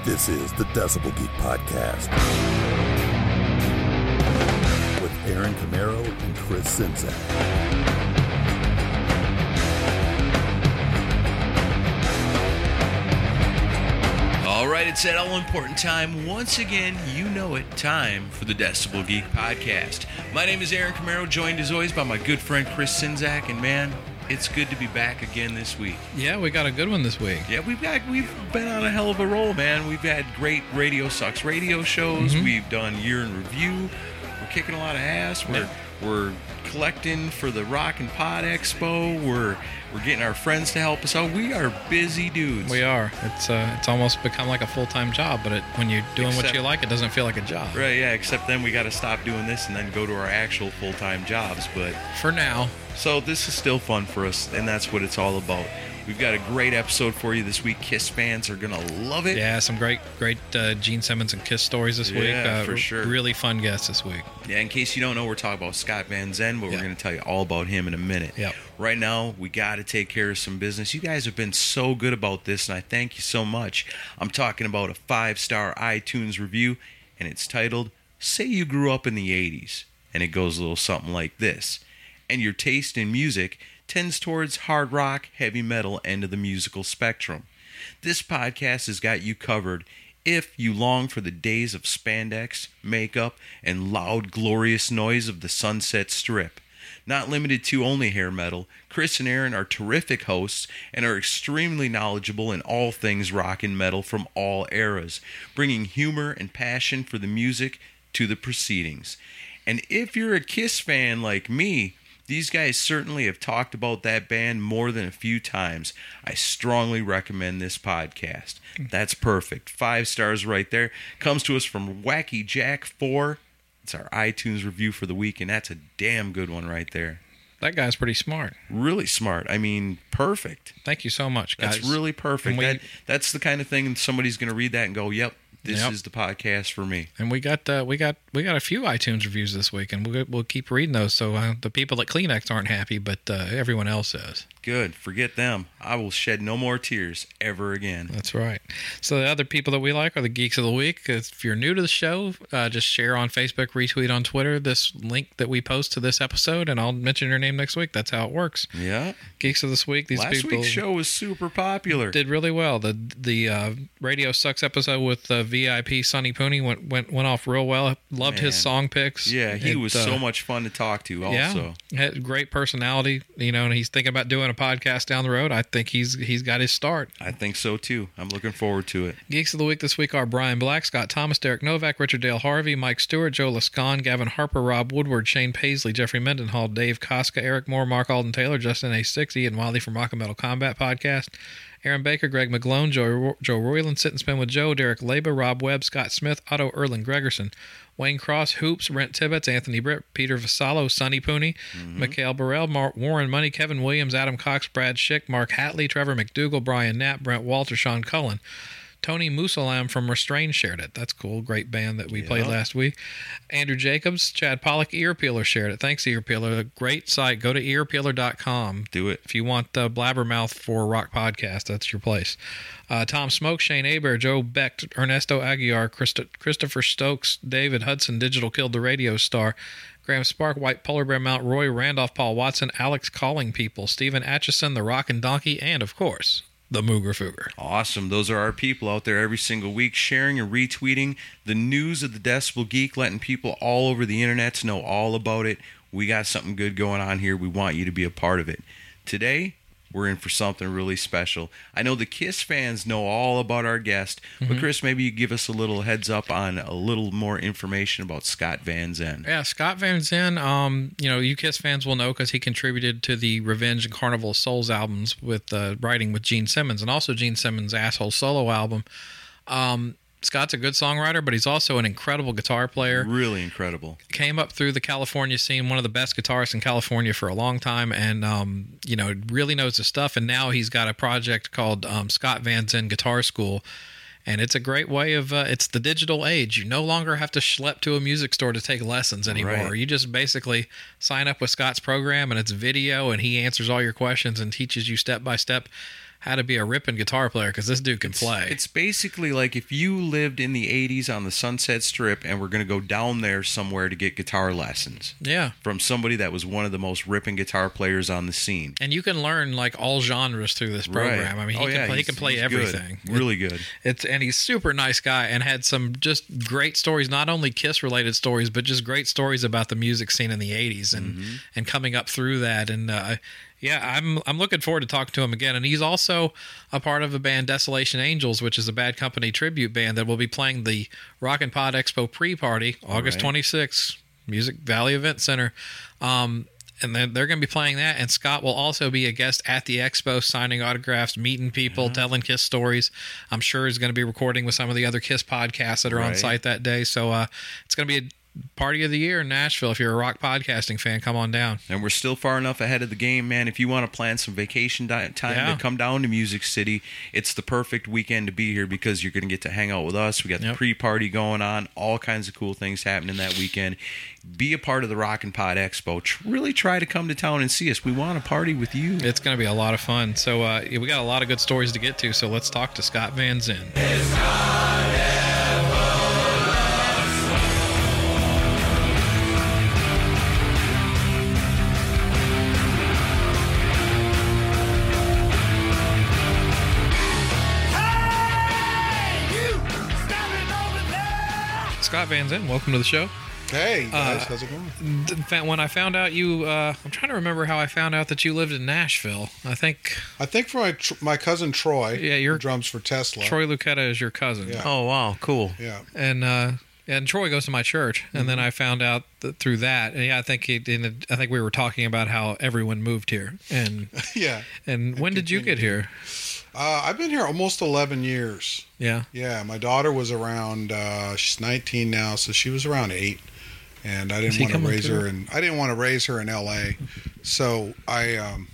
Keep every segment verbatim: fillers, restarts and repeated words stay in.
This is the Decibel Geek Podcast with Aaron Camaro and Chris Czynszak. All right, it's that all-important time. Once again, you know it, time for the Decibel Geek Podcast. My name is Aaron Camaro, joined as always by my good friend Chris Czynszak, and man, it's good to be back again this week. Yeah, we got a good one this week. Yeah, we've got we've been on a hell of a roll, man. We've had great Radio Sucks radio shows. Mm-hmm. We've done year in review. We're kicking a lot of ass. We're yeah. we're collecting for the Rock and Pod Expo. We're we're getting our friends to help us out. We are busy dudes. We are. It's uh, it's almost become like a full-time job, but it, when you're doing except, what you like, it doesn't feel like a job. Right, yeah, except then we got to stop doing this and then go to our actual full-time jobs. But for now. So this is still fun for us, and that's what it's all about. We've got a great episode for you this week. Kiss fans are going to love it. Yeah, some great, great uh, Gene Simmons and Kiss stories this yeah, week. Yeah, uh, for sure. Really fun guests this week. Yeah, in case you don't know, we're talking about Scott Van Zen, but yep. we're going to tell you all about him in a minute. Yep. Right now, we got to take care of some business. You guys have been so good about this, and I thank you so much. I'm talking about a five-star iTunes review, and it's titled, Say You Grew Up in the eighties. And it goes a little something like this. And your taste in music tends towards hard rock, heavy metal end of the musical spectrum. This podcast has got you covered if you long for the days of spandex, makeup, and loud, glorious noise of the Sunset Strip. Not limited to only hair metal, Chris and Aaron are terrific hosts and are extremely knowledgeable in all things rock and metal from all eras, bringing humor and passion for the music to the proceedings. And if you're a Kiss fan like me, these guys certainly have talked about that band more than a few times. I strongly recommend this podcast. That's perfect. Five stars right there. Comes to us from Wacky Jack four. It's our iTunes review for the week, and that's a damn good one right there. That guy's pretty smart. Really smart. I mean, perfect. Thank you so much, guys. That's really perfect. We, that, that's the kind of thing somebody's going to read that and go, yep. This yep. is the podcast for me. And we got uh, we got we got a few iTunes reviews this week, and we'll we'll keep reading those. So uh, the people at Kleenex aren't happy, but uh, everyone else is. Good. Forget them. I will shed no more tears ever again. That's right. So the other people that we like are the Geeks of the Week. If you're new to the show, uh, just share on Facebook, retweet on Twitter this link that we post to this episode, and I'll mention your name next week. That's how it works. Yeah. Geeks of this week. These Last people week's show was super popular. Did really well. The the uh, Radio Sucks episode with uh, V I P Sonny Pooney went went went off real well. Loved Man. his song picks. Yeah, he it, was uh, so much fun to talk to. Also, yeah, had great personality. You know, and he's thinking about doing a podcast down the road. I think he's he's got his start. I think so too. I'm looking forward to it. Geeks of the Week this week are Brian Black, Scott Thomas, Derek Novak, Richard Dale Harvey, Mike Stewart, Joe Lascon, Gavin Harper, Rob Woodward, Shane Paisley, Jeffrey Mendenhall, Dave Koska, Eric Moore, Mark Alden Taylor, Justin A. six, Ian Wiley from Rock and Metal Combat Podcast, Aaron Baker, Greg McGlone, Joe, Joe Royland, Sit and Spin with Joe, Derek Leba, Rob Webb, Scott Smith, Otto Erling Gregerson, Wayne Cross, Hoops, Brent Tibbetts, Anthony Britt, Peter Vassallo, Sonny Pooney, mm-hmm. Mikhail Burrell, Mark Warren Money, Kevin Williams, Adam Cox, Brad Schick, Mark Hatley, Trevor McDougall, Brian Knapp, Brent Walter, Sean Cullen. Tony Musalam from Restrain shared it. That's cool. Great band that we yeah. played last week. Andrew Jacobs, Chad Pollock, Earpeeler shared it. Thanks, Earpeeler. Great site. Go to earpeeler dot com. Do it. If you want the Blabbermouth for Rock Podcast, that's your place. Uh, Tom Smoke, Shane Aber, Joe Beck, Ernesto Aguiar, Christo- Christopher Stokes, David Hudson, Digital Killed the Radio Star, Graham Spark, White Polar Bear Mount, Roy Randolph, Paul Watson, Alex Calling People, Stephen Atchison, The Rockin' Donkey, and, of course, the Mooger Fooger. Awesome. Those are our people out there every single week sharing and retweeting the news of the Decibel Geek, letting people all over the internet know all about it. We got something good going on here. We want you to be a part of it. Today, we're in for something really special. I know the Kiss fans know all about our guest, mm-hmm. but Chris, maybe you give us a little heads up on a little more information about Scott Van Zen. Yeah, Scott Van Zen, um, you know, you Kiss fans will know because he contributed to the Revenge and Carnival of Souls albums with uh, writing with Gene Simmons, and also Gene Simmons' Asshole solo album. Um, Scott's a good songwriter, but he's also an incredible guitar player. Really incredible. Came up through the California scene, one of the best guitarists in California for a long time, and, um, you know, really knows his stuff. And now he's got a project called um, Scott Van Zen Guitar School. And it's a great way of, uh, it's the digital age. You no longer have to schlep to a music store to take lessons anymore. Right. You just basically sign up with Scott's program, and it's video, and he answers all your questions and teaches you step by step. how to be a ripping guitar player because this dude can It's, play. it's basically like if you lived in the eighties on the Sunset Strip and we're going to go down there somewhere to get guitar lessons yeah. from somebody that was one of the most ripping guitar players on the scene. And you can learn like all genres through this program. Right. I mean, he Oh, can yeah, play, he he's- can play he's everything. good. Really good. It's and he's super nice guy and had some just great stories, not only Kiss related stories, but just great stories about the music scene in the eighties and Mm-hmm. and coming up through that. And uh, yeah, I'm I'm looking forward to talking to him again. And he's also a part of the band Desolation Angels, which is a Bad Company tribute band that will be playing the Rock and Pod Expo pre-party August Right. twenty-sixth, Music Valley Event Center. Um, and then they're going to be playing that. And Scott will also be a guest at the expo, signing autographs, meeting people, telling Kiss stories. I'm sure he's going to be recording with some of the other Kiss podcasts that are on Right. site that day. So uh, it's going to be a party of the year in Nashville. If you're a rock podcasting fan, come on down. And we're still far enough ahead of the game, man. If you want to plan some vacation di- time Yeah. to come down to Music City, it's the perfect weekend to be here because you're going to get to hang out with us. We got the Yep. pre-party going on, all kinds of cool things happening that weekend. Be a part of the Rock and Pod Expo. Tr- really try to come to town and see us. We want to party with you. It's going to be a lot of fun. So uh, we got a lot of good stories to get to. So let's talk to Scott Van Zyl. Scott Van Zyl, welcome to the show. Hey guys, Uh, how's it going? D- fa- When I found out you, uh, I'm trying to remember how I found out that you lived in Nashville. I think I think for my tr- my cousin Troy, Yeah, you're- who drums for Tesla. Troy Lucetta is your cousin. Yeah. Oh, wow. Cool. Yeah, And uh, and Troy goes to my church, and then I found out that through that. And yeah, I think he did. I think we were talking about how everyone moved here, and yeah. and when did you get here? Uh, I've been here almost eleven years. Yeah, Yeah, my daughter was around. Uh, she's nineteen now, so she was around eight, and I Is didn't he want to coming raise through? her in. I didn't want to raise her in L A, so I um,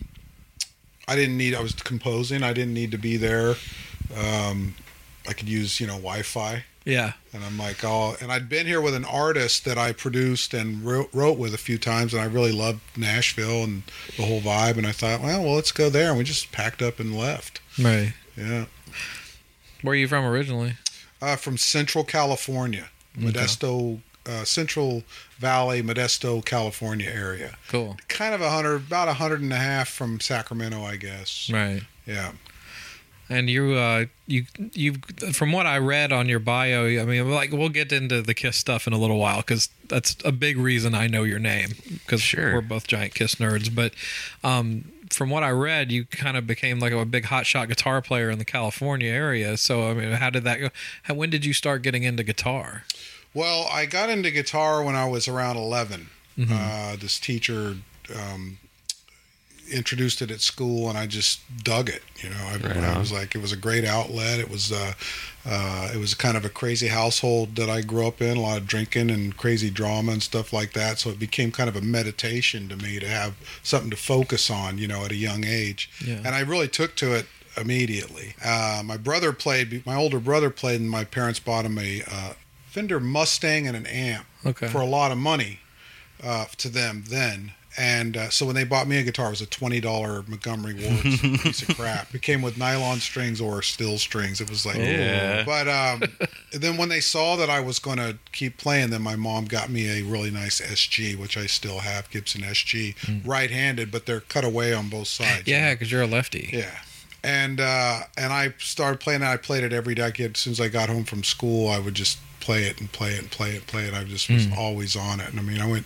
I didn't need. I was composing. I didn't need to be there. Um, I could use you know Wi-Fi. yeah, And I'm like, oh, and I'd been here with an artist that I produced and wrote, wrote with a few times, and I really loved Nashville and the whole vibe. And I thought, well, well, let's go there. And we just packed up and left. right. Yeah. Where are you from originally? Uh, from Central California, Modesto, uh, Central Valley, Modesto, California area. Cool. Kind of a hundred, about a hundred and a half from Sacramento, I guess. Right. Yeah. And you, uh, you, you, from what I read on your bio, I mean, like we'll get into the Kiss stuff in a little while because that's a big reason I know your name because Sure. we're both giant Kiss nerds. But um, from what I read, you kind of became like a big hotshot guitar player in the California area. So I mean, how did that go? How, when did you start getting into guitar? Well, I got into guitar when I was around eleven. Mm-hmm. Uh, this teacher um, introduced it at school, and I just dug it. You know, I, Right I on. was like, it was a great outlet. It was, uh, uh, it was kind of a crazy household that I grew up in, a lot of drinking and crazy drama and stuff like that. So it became kind of a meditation to me to have something to focus on, you know, at a young age. Yeah. And I really took to it immediately. Uh, my brother played, my older brother played, and my parents bought him a uh, Fender Mustang and an amp Okay. for a lot of money uh, to them then. And uh, so when they bought me a guitar, it was a twenty dollars Montgomery Ward piece of crap. It came with nylon strings or steel strings. It was like, Yeah. But um, then when they saw that I was going to keep playing, then my mom got me a really nice S G, which I still have, Gibson S G, right-handed, but they're cut away on both sides. you know? Yeah, because you're a lefty. Yeah. And uh, and I started playing it. I played it every day. I get- As soon as I got home from school, I would just play it and play it and play it and play it. I just was always on it. And I mean, I went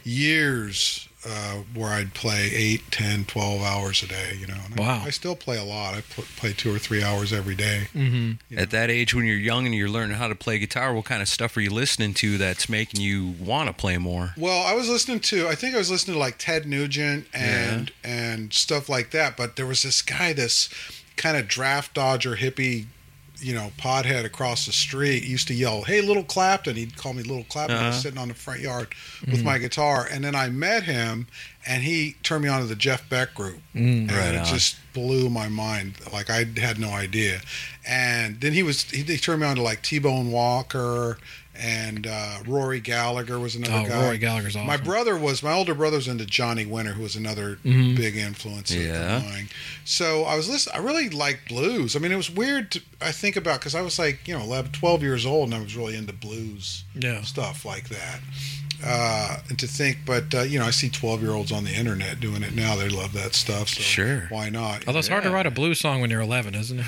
years uh, where I'd play eight, ten, twelve hours a day, you know. And Wow. I, I still play a lot. I pl- play two or three hours every day. Mm-hmm. At that age, when you're young and you're learning how to play guitar, what kind of stuff are you listening to that's making you want to play more? Well, I was listening to, I think I was listening to like Ted Nugent and and stuff like that. But there was this guy, this kind of draft dodger hippie, you know, pothead across the street used to yell, "Hey, Little Clapton!" He'd call me Little Clapton. I was Uh-huh. sitting on the front yard with my guitar, and then I met him, and he turned me on to the Jeff Beck group, and Right it on. just blew my mind. Like I had no idea. And then he was he, he turned me on to like T-Bone Walker and uh, Rory Gallagher was another Oh, guy. Rory Gallagher's awesome. My brother was my older brother's into Johnny Winter, who was another Mhm. big influence Yeah. of mine. So I was listening. I really liked blues. I mean, it was weird. To, I think about because I was like you know eleven, twelve years old, and I was really into blues Yeah. stuff like that. Uh, and to think, but uh, you know, I see twelve-year-olds on the internet doing it now. They love that stuff. So Sure. why not? Although it's hard to Yeah. write a blues song when you're eleven, isn't it?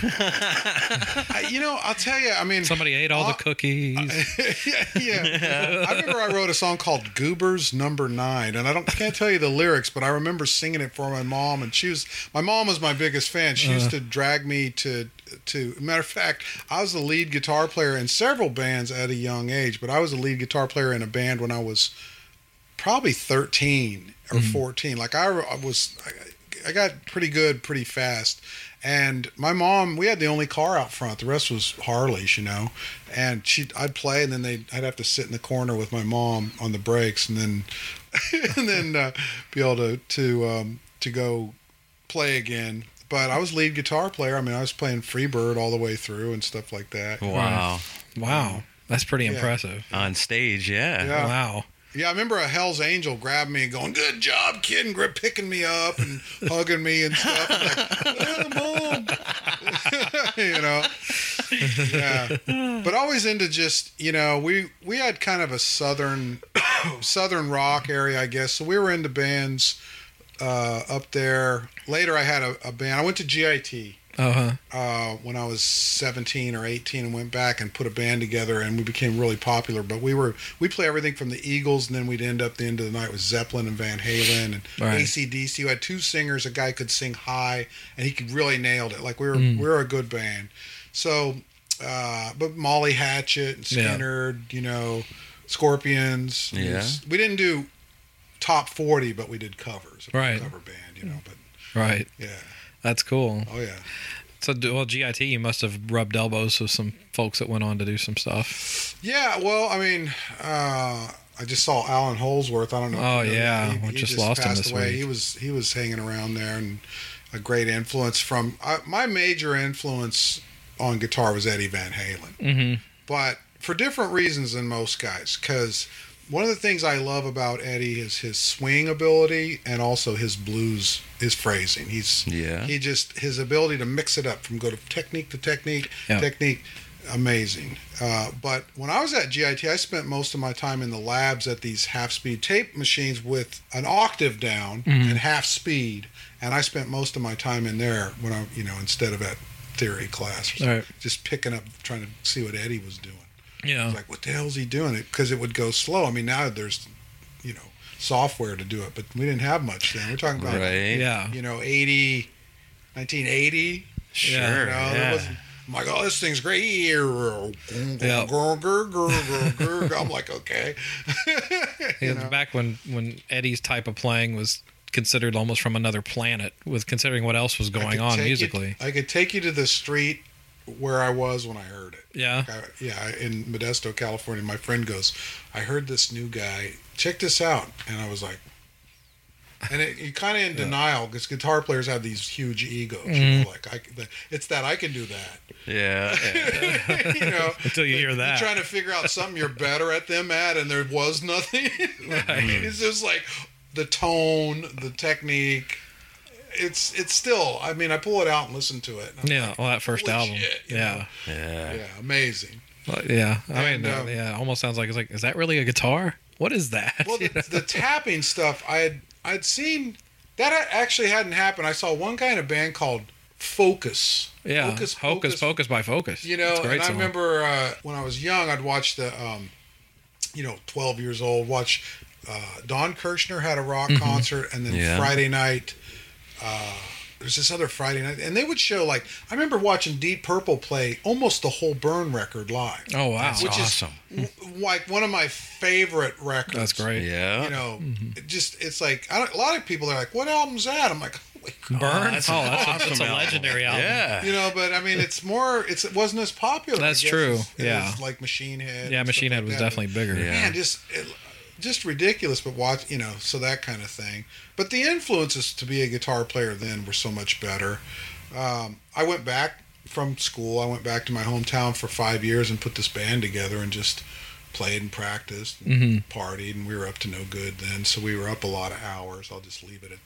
I, you know, I'll tell you. I mean, Somebody ate all uh, the cookies. yeah, yeah. I remember I wrote a song called Goobers Number Nine, and I don't can't tell you the lyrics, but I remember singing it for my mom, and she was my mom was my biggest fan. She used to drag me to to. Matter of fact, I was the lead guitar player in several bands at a young age, but I was the lead guitar player in a band when I was probably thirteen or fourteen. Like I, I was, I, I got pretty good pretty fast. And my mom, we had the only car out front. The rest was Harleys, you know. And she, I'd play, and then they, I'd have to sit in the corner with my mom on the brakes, and then, and then uh, be able to to um, to go play again. But I was lead guitar player. I mean, I was playing Freebird all the way through and stuff like that. Wow. Wow. That's pretty Yeah. impressive. On stage, yeah. Yeah. Wow. Yeah, I remember a Hell's Angel grabbed me and going, "Good job, kid," and grip picking me up and hugging me and stuff. I'm like, "Oh, Mom." You know? Yeah. But always into just, you know, we we had kind of a southern southern rock area, I guess. So we were into bands uh, up there. Later I had a, a band. I went to G I T. Uh-huh. Uh, when I was seventeen or eighteen and went back and put a band together, and we became really popular. But we were we play everything from the Eagles, and then we'd end up the end of the night with Zeppelin and Van Halen and Right. A C D C. We had two singers. A guy could sing high, and he could really nailed it. Like we were Mm. we were a good band. So, uh, but Molly Hatchet and Yeah. Skinner, you know, Scorpions. Yeah. was- we didn't do top forty, but we did covers. We were a Right. cover band, you know. But Right. yeah, That's cool. oh yeah. So, do- well, G I T, you must have rubbed elbows with some folks that went on to do some stuff. Yeah, well, I mean, uh, I just saw Alan Holsworth. I don't know. if Oh, you know yeah. that. We just lost him passed this away. week. He was he was hanging around there, and a great influence from uh, my major influence on guitar was Eddie Van Halen, Mm-hmm. but for different reasons than most guys. Because one of the things I love about Eddie is his swing ability and also his blues, his phrasing. He's Yeah. he just his ability to mix it up from go to technique to technique, Yeah. technique. Amazing. Uh, but when I was at G I T, I spent most of my time in the labs at these half-speed tape machines with an octave down Mhm. and half speed, and I spent most of my time in there when I, you know, instead of at theory class, or Right. just picking up, trying to see what Eddie was doing. I Yeah. was like, what the hell is he doing? It because it would go slow. I mean, now there's, you know, software to do it, but we didn't have much then. We're talking about, Right. Yeah. you know, eighty, nineteen eighty. Sure. Yeah. You know, there yeah. wasn't, I'm like, oh, this thing's great. Yeah. I'm like, okay. Yeah, You know? back when, when Eddie's type of playing was considered almost from another planet, with considering what else was I going could on take you- musically. I could take you to the street where I was when I heard it. Yeah. I, yeah, in Modesto, California. My friend goes, I heard this new guy. Check this out. And I was like, and it, you're kind of in denial because guitar players have these huge egos. You Mm-hmm. know, like I, the, it's that I can do that. Yeah. yeah. you know, Until you hear that. You're trying to figure out something you're better at them at, and there was nothing. It's just like the tone, the technique. It's it's still. I mean, I pull it out and listen to it. and I'm Yeah, like, well, that first holy album. shit, you Yeah. know? yeah. yeah, amazing. Well, yeah. I And, mean, uh, um, yeah, it almost sounds like it's like, is that really a guitar? What is that? Well, You the, know? the tapping stuff, I had I'd seen that had- actually hadn't happened. I saw one guy in a band called Focus. yeah. Focus, Hocus Pocus by Focus. You know, It's a great and I song. remember uh, when I was young, I'd watch the, um, you know, twelve years old, watch uh, Don Kirshner had a rock Mm-hmm. concert, and then Yeah. Friday night, uh, there's this other Friday night, and they would show like I remember watching Deep Purple play almost the whole Burn record live. Oh, wow. That's which awesome. is w- like one of my favorite records. That's great. Yeah. You know, Mm-hmm. it just it's like I don't, a lot of people are like, "What album's that?" I'm like, "Holy crap." Burn? that's oh, an that's, a, awesome that's a album. legendary album. Yeah. You know, but I mean, it's more. It's it wasn't as popular. I That's guess, true. as- as, Yeah. like Machine Head. Yeah, and Machine stuff Head like was that. definitely bigger. Yeah. Man, just it, just ridiculous. But watch, you know, so that kind of thing. But the influences to be a guitar player then were so much better. Um, I went back from school. I went back to my hometown for five years and put this band together and just played and practiced and Mm-hmm. partied, and we were up to no good then, so we were up a lot of hours. I'll just leave it at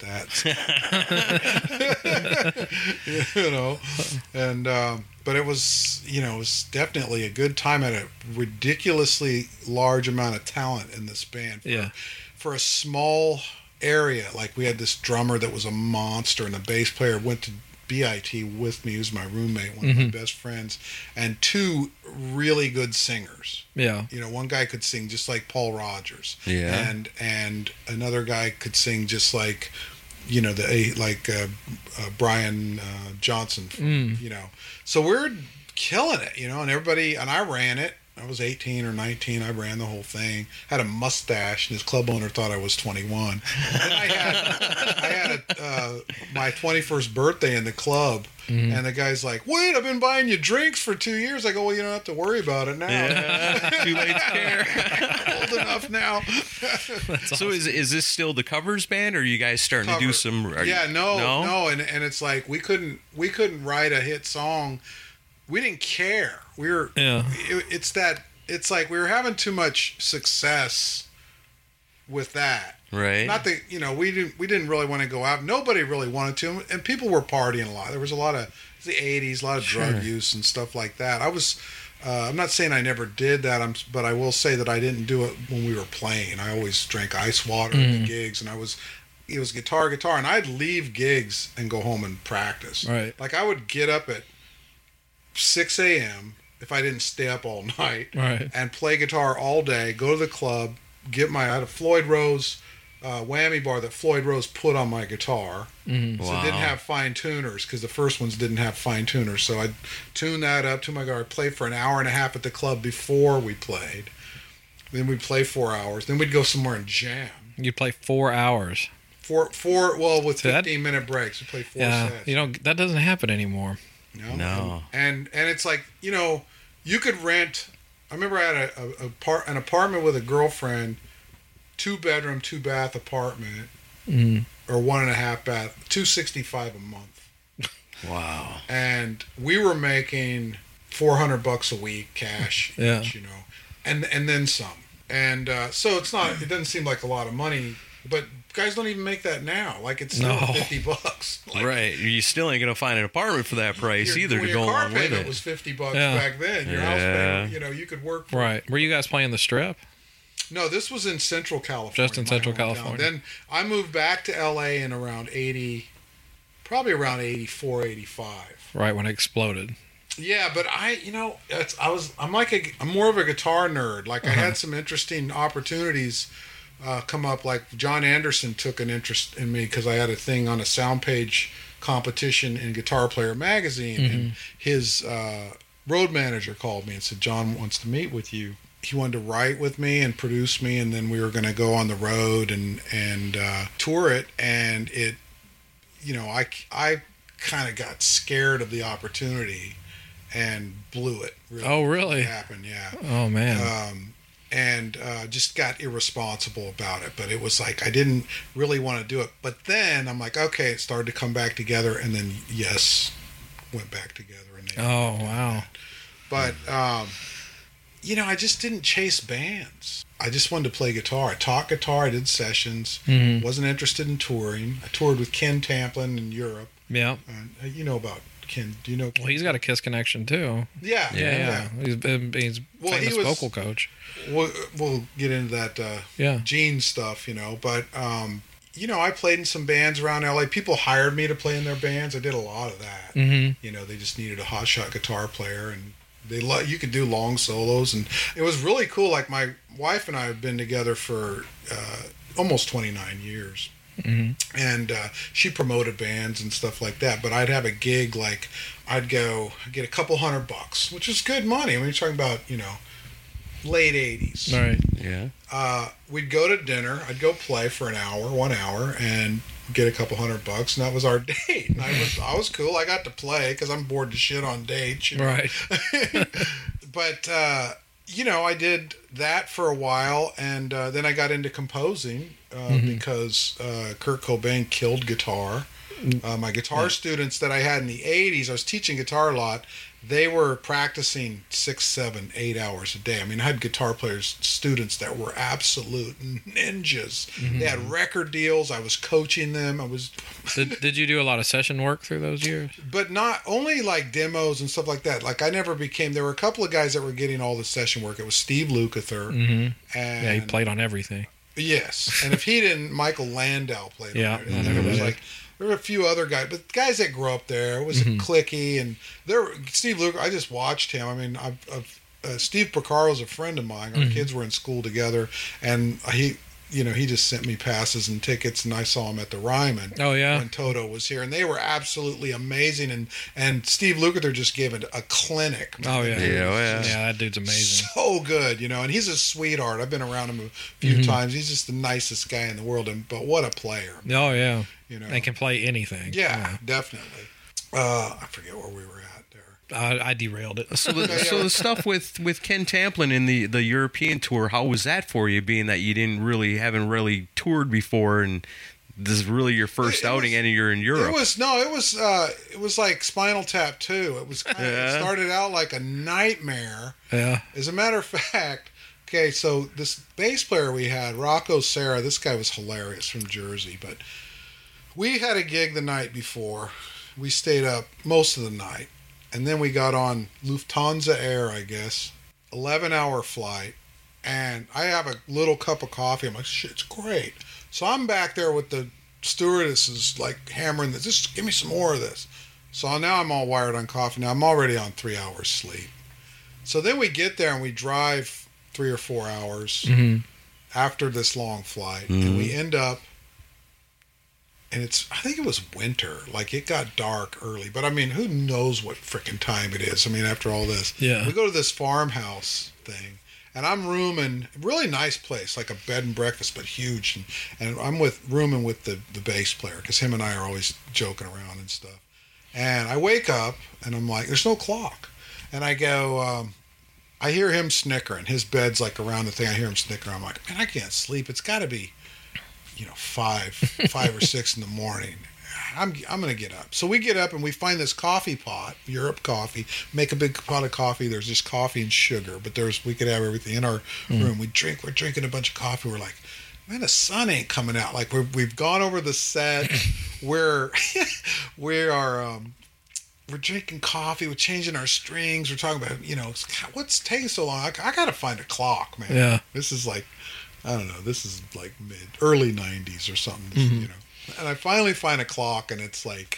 that. You know, and um, but it was, you know, it was definitely a good time. At a ridiculously large amount of talent in this band. For, Yeah. for a small area, like we had this drummer that was a monster, and the bass player went to B I T with me. He was my roommate, one of my best friends, and two really good singers. Yeah. You know, one guy could sing just like Paul Rogers. Yeah. And and another guy could sing just like, you know, the a like uh, uh, Brian uh, Johnson. From, Mm. You know, so we're killing it. You know, and everybody, and I ran it. I was eighteen or nineteen. I ran the whole thing. Had a mustache, and his club owner thought I was twenty-one. Then I had, I had a, uh, my twenty-first birthday in the club, Mm-hmm. and the guy's like, "Wait, I've been buying you drinks for two years." I go, "Well, you don't have to worry about it now. Yeah. Too late to care. Old enough now." So is is this still the covers band, or are you guys starting to do Cover. some? Are Yeah, you- no, no, no, and and it's like we couldn't we couldn't write a hit song. We didn't care. We were. Yeah. It, it's that. It's like we were having too much success with that. Right. Not that, you know, we didn't we didn't really want to go out. Nobody really wanted to, and people were partying a lot. There was a lot of the eighties, a lot of drug use and stuff like that. I was. Uh, I'm not saying I never did that, I'm, but I will say that I didn't do it when we were playing. I always drank ice water at the gigs, and I was. It was guitar, guitar, and I'd leave gigs and go home and practice. Right. Like I would get up at six a.m. if I didn't stay up all night, Right. and play guitar all day. Go to the club, get my. I had a Floyd Rose uh, whammy bar that Floyd Rose put on my guitar. Mm-hmm. So it didn't have fine tuners because the first ones didn't have fine tuners. So I'd tune that up to my guitar, play for an hour and a half at the club before we played. Then we'd play four hours. Then we'd go somewhere and jam. You play four hours. Four, four. Well, with So that- fifteen minute breaks, we play four Yeah. sets. You know that doesn't happen anymore. No. No. And and it's like, you know, you could rent. I remember I had a, a, a part an apartment with a girlfriend, two bedroom, two bath apartment, Mm. or one and a half bath, two sixty five a month, Wow. and we were making four hundred bucks a week cash Yeah. each, you know, and and then some. And uh, so it's not. It doesn't seem like a lot of money, but guys don't even make that now. Like it's still No. fifty bucks. Like, Right. You still ain't gonna find an apartment for that price your- either when to your go car along with payment it. was fifty bucks Yeah. back then. Your house Yeah. payment, you know, you could work for. Right. Were you guys playing the Strip? No, this was in Central California. Just in my Central hometown. California. Then I moved back to L A in around eighty, probably around eighty-four, eighty-five. Right when it exploded. Yeah, but I, you know, it's, I was, I'm like a, I'm more of a guitar nerd. Like I Uh-huh. had some interesting opportunities uh, come up. Like John Anderson took an interest in me because I had a thing on a sound page competition in Guitar Player magazine, Mm-hmm. and his uh, road manager called me and said, "John wants to meet with you." He wanted to write with me and produce me, and then we were going to go on the road and and uh, tour it. And it, you know, I I kind of got scared of the opportunity and blew it. Really. Oh, really? It happened, yeah. Oh man. Um, and uh, just got irresponsible about it. But it was like I didn't really want to do it. But then I'm like, okay, it started to come back together, and then yes, went back together. And they oh wow. But um, you know, I just didn't chase bands. I just wanted to play guitar. I taught guitar. I did sessions. Mhm. Wasn't interested in touring. I toured with Ken Tamplin in Europe. Yeah. Uh, you know about Ken? Do you know? Ken? Well, he's got a Kiss connection too. Yeah, Yeah. yeah. He's been he's Well, he famous was- vocal coach. We'll, we'll get into that uh, Yeah. Gene stuff, you know. But um, you know, I played in some bands around L A. People hired me to play in their bands. I did a lot of that. Mm-hmm. You know, they just needed a hotshot guitar player, and they lo- you could do long solos, and it was really cool. Like my wife and I have been together for uh, almost twenty-nine years. Mm-hmm. And uh, she promoted bands and stuff like that. But I'd have a gig, like I'd go get a couple hundred bucks, which is good money. I mean, you're talking about, you know, late eighties. Right. Yeah. Uh, we'd go to dinner. I'd go play for an hour, one hour, and get a couple hundred bucks, and that was our date. And I was, I was cool. I got to play because I'm bored to shit on dates. You know? Right. But uh, you know, I did that for a while, and uh, then I got into composing uh, mm-hmm. because uh, Kurt Cobain killed guitar. Uh, my guitar yeah. students that I had in the eighties, I was teaching guitar a lot. They were practicing six, seven, eight hours a day. I mean, I had guitar players, students that were absolute ninjas. Mm-hmm. They had record deals. I was coaching them. I was. did, did you do a lot of session work through those years? But not only like demos and stuff like that. Like I never became. There were a couple of guys that were getting all the session work. It was Steve Lukather. Mm-hmm. And yeah, he played on everything. Yes, and if he didn't, Michael Landau played. Yeah, on it. And it was like. There were a few other guys, but guys that grew up there. It was mm-hmm. clicky, and there. Steve Luke, I just watched him. I mean, I've, I've, uh, Steve Porcaro is a friend of mine. Our mm-hmm. kids were in school together, and he, you know, he just sent me passes and tickets, and I saw him at the Ryman. Oh yeah, when Toto was here, and they were absolutely amazing. And and Steve Lukather just gave a, a clinic. Oh yeah, yeah, oh, yeah, yeah. That dude's amazing. So good, you know. And he's a sweetheart. I've been around him a few mm-hmm. times. He's just the nicest guy in the world. And but what a player. Oh yeah. You know, they can play anything. Yeah, yeah. definitely. Uh, I forget where we were at there. Uh, I derailed it. So, the, so the stuff with, with Ken Tamplin in the, the European tour, how was that for you? Being that you didn't really haven't really toured before, and this is really your first it, it outing, was, and you're in Europe. It was no, it was uh, it was like Spinal Tap too. It was kind of, yeah. it started out like a nightmare. Yeah. As a matter of fact. Okay, so this bass player we had, Rocco Serra, this guy was hilarious from Jersey, but we had a gig the night before. We stayed up most of the night, and then we got on Lufthansa Air, I guess, eleven-hour flight, and I have a little cup of coffee. I'm like, shit, it's great. So I'm back there with the stewardesses, like, hammering this. Just give me some more of this. So now I'm all wired on coffee. Now I'm already on three hours sleep. So then we get there, and we drive three or four hours mm-hmm. after this long flight, mm-hmm. and we end up. And it's, I think it was winter. Like, it got dark early. But, I mean, who knows what frickin' time it is? I mean, after all this. Yeah. We go to this farmhouse thing. And I'm rooming, really nice place, like a bed and breakfast, but huge. And, and I'm with rooming with the, the bass player, because him and I are always joking around and stuff. And I wake up, and I'm like, there's no clock. And I go, um, I hear him snickering. His bed's, like, around the thing. I hear him snickering. I'm like, man, I can't sleep. It's got to be... you know, five, five or six in the morning. I'm I'm gonna get up. So we get up and we find this coffee pot, Europe coffee. Make a big pot of coffee. There's just coffee and sugar, but there's we could have everything in our mm. room. We drink. We're drinking a bunch of coffee. We're like, man, the sun ain't coming out. Like we're, we've gone over the set. we're we are um, we're drinking coffee. We're changing our strings. We're talking about you know what's taking so long. I, I gotta find a clock, man. Yeah, this is like. I don't know. This is like mid, early nineties or something, mm-hmm. you know. And I finally find a clock, and it's like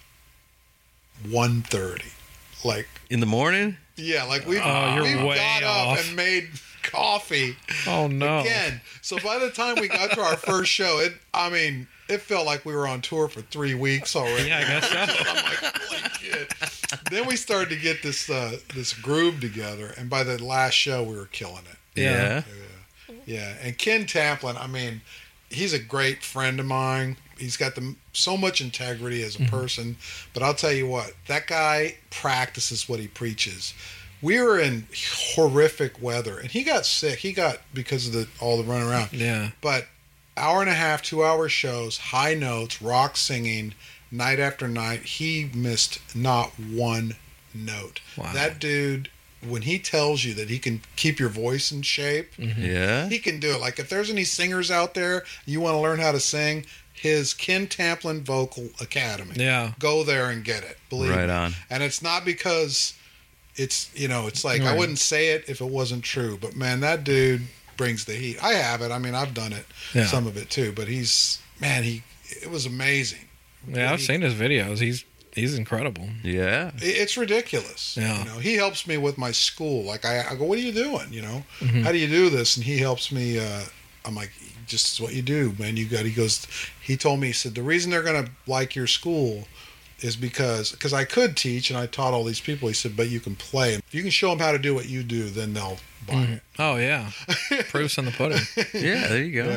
one thirty. Like in the morning? Yeah, like we oh, we you're way got off. up and made coffee. Oh no! Again. So by the time we got to our first show, it I mean, it felt like we were on tour for three weeks already. Yeah, I guess so. I'm like, holy shit. Then we started to get this uh, this groove together, and by the last show, we were killing it. Yeah. yeah. Yeah, and Ken Tamplin, I mean, he's a great friend of mine. He's got the, so much integrity as a mm-hmm. person. But I'll tell you what, that guy practices what he preaches. We were in horrific weather, and he got sick. He got, because of the all the run around. Yeah. But hour and a half, two-hour shows, high notes, rock singing, night after night. He missed not one note. Wow. That dude... when he tells you that he can keep your voice in shape, mm-hmm. yeah, he can do it. Like if there's any singers out there you want to learn how to sing, his Ken Tamplin Vocal Academy. Yeah, go there and get it. Believe right me. on. And it's not because it's you know it's like right. I wouldn't say it if it wasn't true, but man, that dude brings the heat. I have it. I mean, I've done it, yeah. some of it too. But he's man, he it was amazing. Yeah, I've he, seen his videos. He's He's incredible. Yeah. It's ridiculous. Yeah. You know, he helps me with my school. Like, I, I go, what are you doing? You know, mm-hmm. how do you do this? And he helps me. Uh, I'm like, just what you do, man. You got, he goes, he told me, he said, the reason they're going to like your school is because, because I could teach and I taught all these people. He said, but you can play. If you can show them how to do what you do, then they'll buy mm-hmm. it. Oh, yeah. Proof's in the pudding. Yeah, there you go. Yeah.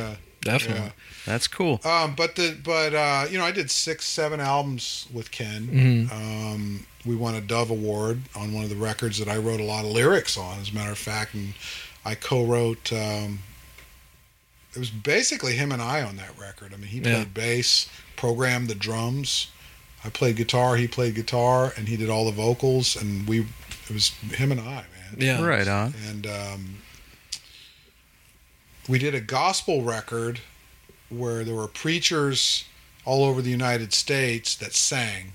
Definitely. Yeah. That's cool. Um, but the but uh, you know, I did six, seven albums with Ken. Mhm. Um, we won a Dove Award on one of the records that I wrote a lot of lyrics on, as a matter of fact, and I co-wrote. Um, it was basically him and I on that record. I mean, he played Yeah. bass, programmed the drums. I played guitar. He played guitar, and he did all the vocals. And we, it was him and I, man. Yeah. Right on. And um, we did a gospel record where there were preachers all over the United States that sang,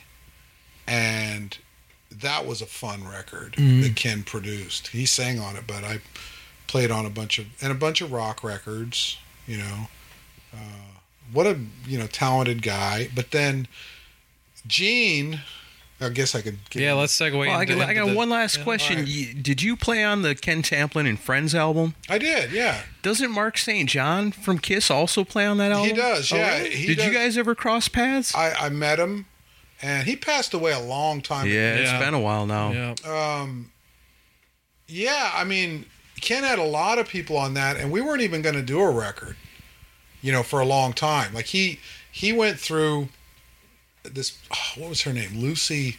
and that was a fun record Mhm. that Ken produced. He sang on it, but I played on a bunch of and a bunch of rock records. You know, uh, what a you know talented guy. But then Gene, I guess I could. Get Yeah, let's segue. Well, I, into, got- I into got the- one last yeah. question. All right. You, did you play on the Ken Tamplin and Friends album? I did, yeah. Doesn't Mark Saint John from Kiss also play on that album? He does, Oh, yeah. really? He did you does. guys ever cross paths? I, I met him, and he passed away a long time ago. yeah, it's Yeah. been a while now. Yeah. Um, yeah, I mean, Ken had a lot of people on that, and we weren't even going to do a record, you know, for a long time. Like he he went through this. Oh, what was her name? Lucy.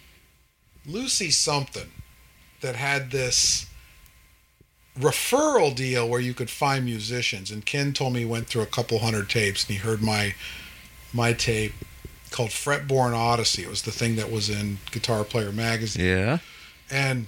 Lucy something that had this referral deal where you could find musicians, and Ken told me he went through a couple hundred tapes, and he heard my my tape called Fretborn Odyssey. It was the thing that was in Guitar Player magazine. Yeah. And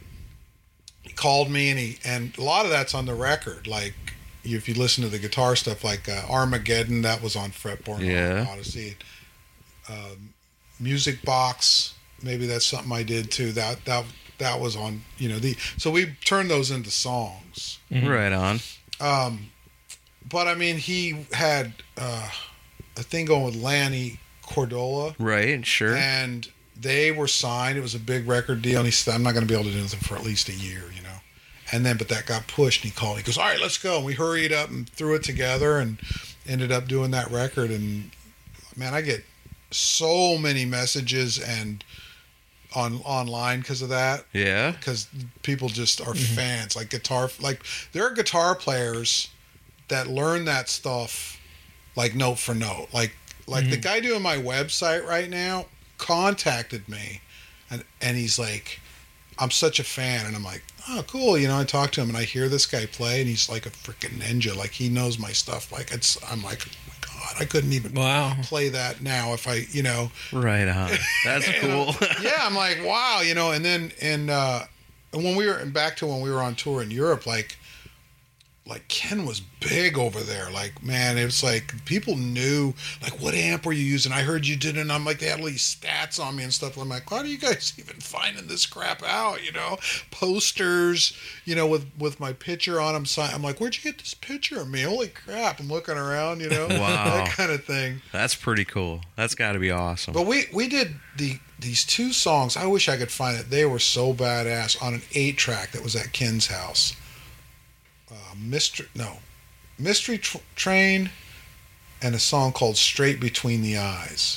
he called me, and he and a lot of that's on the record. Like if you listen to the guitar stuff, like uh, Armageddon, that was on Fretborn Yeah. Odyssey. Um, Music Box, maybe that's something I did too. That that that was on. You know the so we turned those into songs. Mhm. Right on. Um, but I mean, he had uh, a thing going with Lanny Cordola. Right, sure. And they were signed. It was a big record deal. And he said, I'm not going to be able to do anything for at least a year, you know. And then, but that got pushed. And he called. He goes, all right, let's go. And we hurried up and threw it together and ended up doing that record. And, man, I get so many messages and on online because of that. Yeah. Because people just are fans. Like guitar, like there are guitar players that learn that stuff like note for note. Like, like the guy doing my website right now contacted me, and and he's like, I'm such a fan, and I'm like, oh cool, you know. I talk to him and I hear this guy play, and he's like a freaking ninja. Like he knows my stuff. Like it's, I'm like, oh my god, I couldn't even Wow. play that now if I, you know. Right on. That's You know, cool. yeah, I'm like, wow, you know. And then and uh, and when we were and back to when we were on tour in Europe, like. Like Ken was big over there. Like, man, it was like people knew, like, what amp were you using? I heard you did it. And I'm like, they had all these stats on me and stuff. I'm like, how do you guys even finding this crap out? You know, posters, you know, with with my picture on them. I'm like, where'd you get this picture of me? Holy crap! I'm looking around, you know, Wow. that kind of thing. That's pretty cool. That's got to be awesome. But we we did the these two songs. I wish I could find it. They were so badass on an eight track that was at Ken's house. Uh, Mystery no, Mystery tr- Train, and a song called Straight Between the Eyes.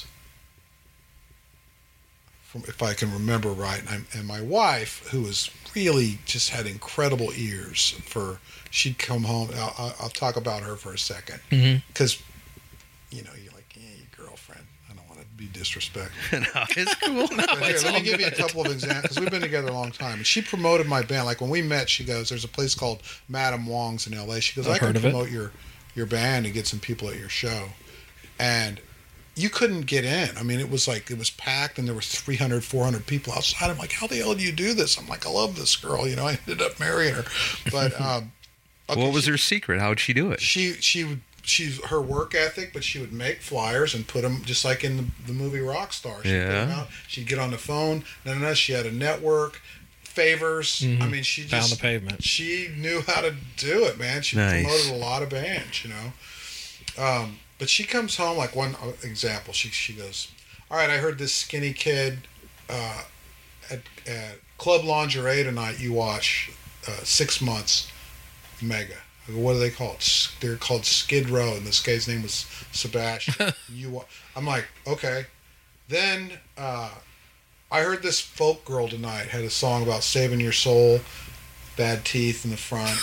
From if I can remember right, and, I'm, and my wife, who was really just had incredible ears for, she'd come home. I'll, I'll- I'll talk about her for a second Mhm. because, you know, you're like, yeah, your girlfriend. I don't want to be disrespectful. No, it's cool. No, But here, it's let me all give you a good. couple of examples because we've been together a long time. And she promoted my band. Like when we met, she goes, "There's a place called Madame Wong's in L A" She goes, I've "I can heard of it. promote your your band and get some people at your show." And you couldn't get in. I mean, it was like it was packed, and there was three hundred, four hundred people outside. I'm like, "How the hell do you do this?" I'm like, "I love this girl." You know, I ended up marrying her. But um, okay, What was she- her secret? How'd she do it? she she would she's her work ethic, but she would make flyers and put them just like in the, the movie Rockstar. She'd put 'em Yeah. out. She'd get on the phone. No, no, no. She had a network, favors. I Mhm. mean, she just Found the pavement. She knew how to do it, man. She Nice. promoted a lot of bands, you know. Um, but she comes home like one uh, example. She she goes, "All right, I heard this skinny kid uh, at, at Club Lingerie tonight. You watch uh, Six Months Mega." I go, what do they call it? S- They're called Skid Row, and this guy's name was Sebastian. you, wa- I'm like, okay. Then uh, I heard this folk girl tonight had a song about saving your soul, bad teeth in the front.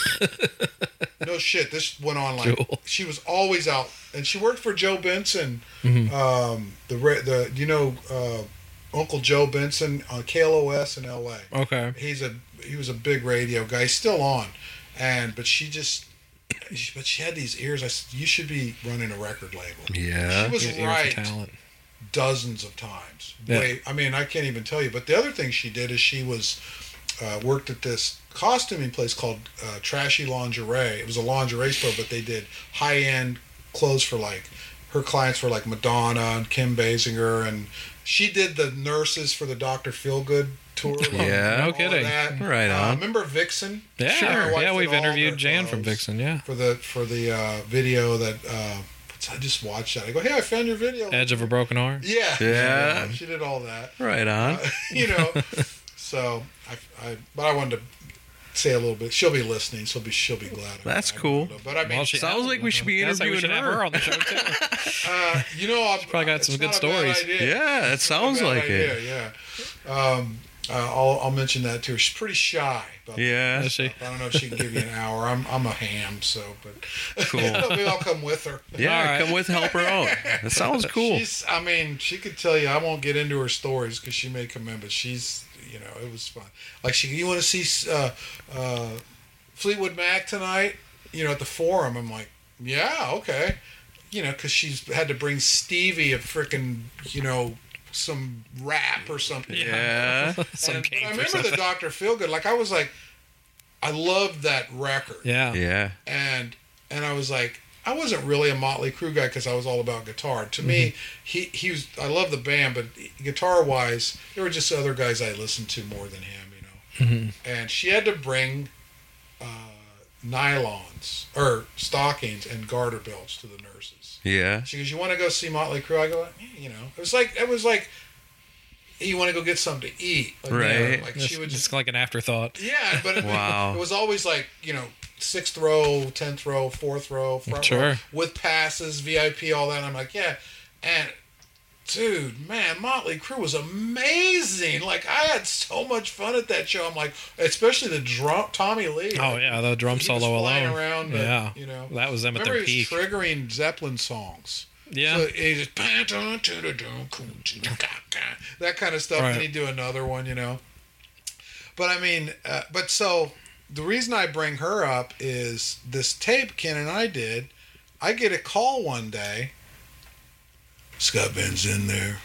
No shit. This went on like Jewel. she was always out, and she worked for Joe Benson. Mm-hmm. Um, the ra- the you know uh, Uncle Joe Benson on K L O S in L A. Okay. He's a he was a big radio guy. He's still on, and but she just. But she had these ears. I said, you should be running a record label. Yeah. She was Ear for right talent. dozens of times. Yeah. Wait, I mean, I can't even tell you. But the other thing she did is she was uh, worked at this costuming place called uh, Trashy Lingerie. It was a lingerie store, but they did high end clothes for like her clients were like Madonna and Kim Basinger, and she did the nurses for the Doctor Feelgood tour. Yeah. No all kidding. of that. Right Uh, on. remember Vixen? Yeah, She and her wife yeah, did we've all interviewed their Jan from clothes Vixen. Yeah, for the for the uh, video that uh, I just watched that. I go, hey, I found your video. Edge of a Broken Heart. Yeah, Yeah. she did all that. Right on. Uh, you know, so I, I, but I wanted to say a little bit. She'll be listening. She'll be, she'll be glad. I- That's I cool. don't know. But I mean, Well, she- Sounds like we should be That's like we interviewing should have her. her on the show too. uh, you know, I've probably got some good stories. Yeah, that sounds like it. Yeah, um, uh, I'll, I'll mention that too. She's pretty shy. About Yeah. Is she? that. I don't know if she can give you an hour. I'm, I'm a ham, so but Cool. maybe I'll come with her. Yeah, All right. come with, help her out. That sounds cool. She's, I mean, she could tell you. I won't get into her stories because she may come in, but she's, you know, it was fun. Like she, you want to see uh, uh, Fleetwood Mac tonight? You know, at the Forum. I'm like, yeah, okay. You know, because she's had to bring Stevie a freaking, you know, some rap or something. Yeah. Some And, but cake I or remember something. the Doctor Feelgood. Like I was like, I loved that record. Yeah. Yeah. and and I was like, I wasn't really a Motley Crue guy because I was all about guitar. To me, he he was. I love the band, but guitar wise, there were just other guys I listened to more than him, you know. Mhm. And she had to bring uh, nylons or stockings and garter belts to the nurses. Yeah. She goes, "You want to go see Motley Crue?" I go, yeah, "You know." It was like it was like, you want to go get something to eat, like, you know, Right. like It's, she would it's just like an afterthought. yeah, but it, Wow. it was always like, you know, sixth row, tenth row, fourth row, front Sure. row, with passes, V I P, all that. And I'm like, yeah. And dude, man, Motley Crue was amazing. Like I had so much fun at that show. I'm like, especially the drum, Tommy Lee. Oh like, yeah, the drum he was solo flying alone. around. the- yeah, you know, that was them at remember their he was peak. triggering Zeppelin songs. Yeah, So he just that kind of stuff. Right. And he'd do another one, you know. But I mean, uh, but so the reason I bring her up is this tape Ken and I did. I get a call one day. Scott Van Zen there.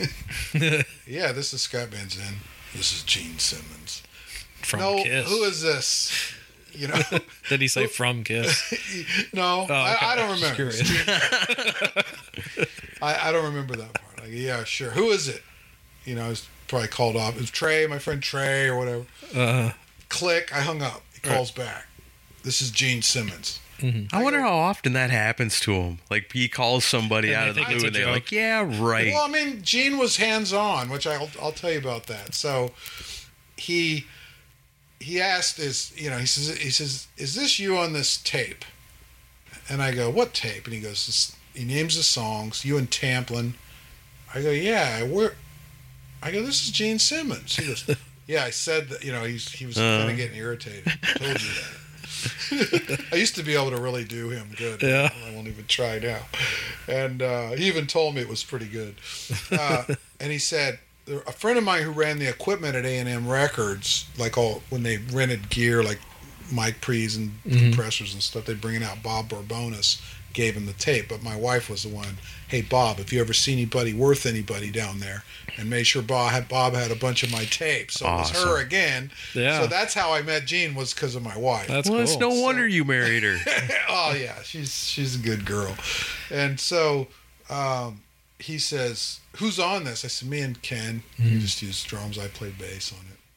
Yeah, this is Scott Van Zen. This is Gene Simmons. from no, Kiss. who is this? You know, Did he say from Kiss? no, okay. I, I don't Just remember. curious. I, I don't remember that part. Like, yeah, sure. Who is it? You know, I was probably called off. It was Trey, my friend Trey, or whatever. Uh, Click. I hung up. He calls back. This is Gene Simmons. I wonder how often that happens to him. Like he calls somebody And out they of the think it's blue a and they're joke. like, "Yeah, right." Well, I mean, Gene was hands on, which I'll I'll tell you about that. So he he asked, "Is you know?" He says, "He says, is this you on this tape?" And I go, "What tape?" And he goes, this, he names the songs. You and Tamplin. I go, "Yeah, we're." I go, "This is Gene Simmons." He goes, "Yeah, I said that." You know, he's he was Uh. kind of getting irritated. I told you that. I used to be able to really do him good. Yeah. I won't even try now. And uh, he even told me it was pretty good. Uh, and he said, a friend of mine who ran the equipment at A and M Records, like all when they rented gear, like mic pre's and compressors and stuff, they'd bring it out. Bob Borbonis gave him the tape, but my wife was the one. Hey Bob, if you ever see anybody worth anybody down there, and made sure Bob had Bob had a bunch of my tapes. So it was Awesome. her again. Yeah. So that's how I met Jean, was because of my wife. that's well, cool. it's no wonder you married her. Oh yeah, she's she's a good girl. And so um, he says, "Who's on this?" I said, "Me and Ken. We just used drums. I played bass on it.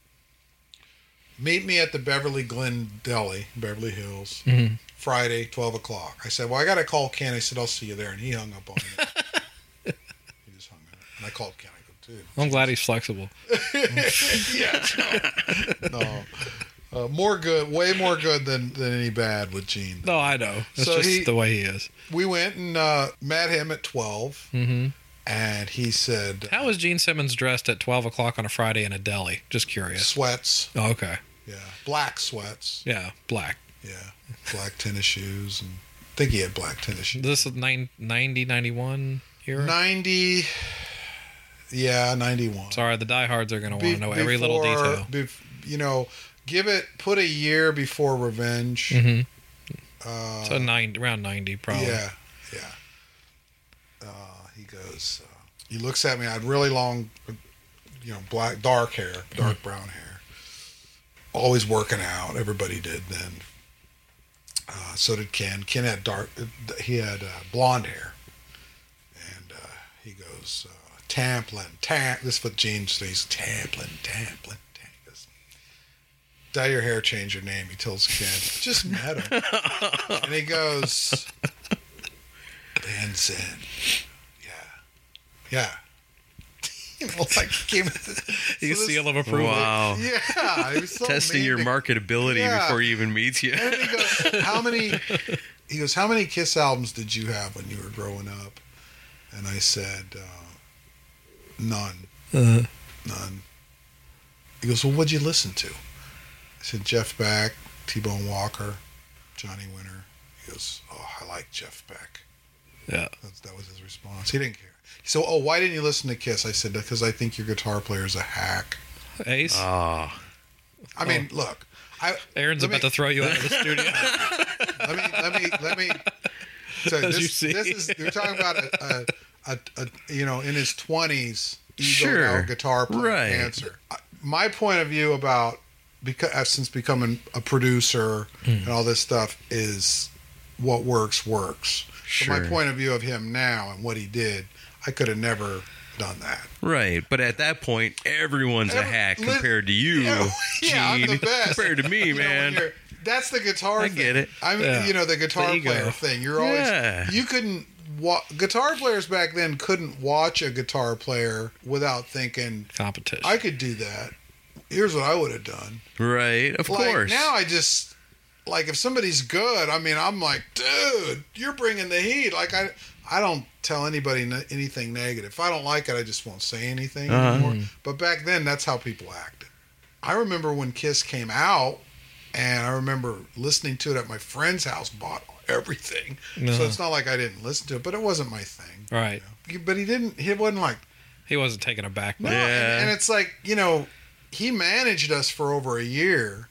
Meet me at the Beverly Glen Deli, Beverly Hills, Mhm. Friday, twelve o'clock." I said, "Well, I got to call Ken." I said, "I'll see you there," and he hung up on me. He just hung up, and I called Ken. I go, "Dude." I'm glad he's flexible. Yeah, no, no. Uh, more good, way more good than, than any bad with Gene. No, I know. It's So just he- the way he is. We went and uh, met him at twelve, Mm-hmm. and he said, How is Gene Simmons dressed at twelve o'clock on a Friday in a deli? Just curious. "Sweats, Oh, okay. Yeah, black sweats. Yeah, black. Yeah, black tennis shoes, and I think he had black tennis shoes. This is nine, ninety, ninety-one era? ninety, yeah, ninety-one. Sorry, the diehards are going to Be- want to know every little before- detail. bef- you know, give it, put a year before Revenge. Mm-hmm. Uh, So nine, around ninety, probably. Yeah, yeah. Uh, he goes, uh, he looks at me. I had really long, you know, black, dark hair, dark Mm. brown hair. Always working out. Everybody did then. Uh, so did Ken. Ken had dark, he had uh, blonde hair. And uh, he goes, uh, Tamplin, Tam, this is what Gene says, Tamplin, Tamplin, Tamplin. Dye your hair, change your name, he tells Ken. Just met him. And he goes, Dan Zen. Yeah. Yeah. You know, like came You so can this- seal of approval. Wow. Yeah. He was so Testing mean your to- marketability Yeah. before he even meets you. And he goes, how many he goes, how many Kiss albums did you have when you were growing up? And I said, uh, none. Uh, None. He goes, well, what'd you listen to? I said, Jeff Beck, T-Bone Walker, Johnny Winter. He goes, oh, I like Jeff Beck. yeah. That's, that was his response. He didn't care. So, oh, why didn't you listen to Kiss? I said, because I think your guitar player is a hack. Ace, Oh, I mean, look. I, Aaron's let about me- to throw you out of the studio. Let me, let me, let me. So As this, you see. this is you're talking about a, a, a, a you know, in his twenties, egoed Sure. out guitar player Right. cancer. My point of view about because since becoming a producer and all this stuff is what works works. Sure. But my point of view of him now and what he did, I could have never done that. right. But at that point, everyone's a Every- hack li- compared to you, Yeah, yeah, I'm the Gene. best. Compared to me, You know, when man. you're- that's the guitar I thing. get it. I'm, Yeah. you know, the guitar The ego. player thing. You're always, Yeah. you couldn't, wa- guitar players back then couldn't watch a guitar player without thinking, Competition. I could do that. Here's what I would have done. Right. Of Like, course. now I just, like, if somebody's good, I mean, I'm like, dude, you're bringing the heat. Like, I, I don't tell anybody ne- anything negative. If I don't like it, I just won't say anything Uh-huh. anymore. But back then, that's how people acted. I remember when Kiss came out, and I remember listening to it at my friend's house, bought everything. No. So it's not like I didn't listen to it, but it wasn't my thing. right. You know? But he didn't, he wasn't like, He wasn't taken aback by no. it. Yeah. And, and it's like, you know, he managed us for over a year,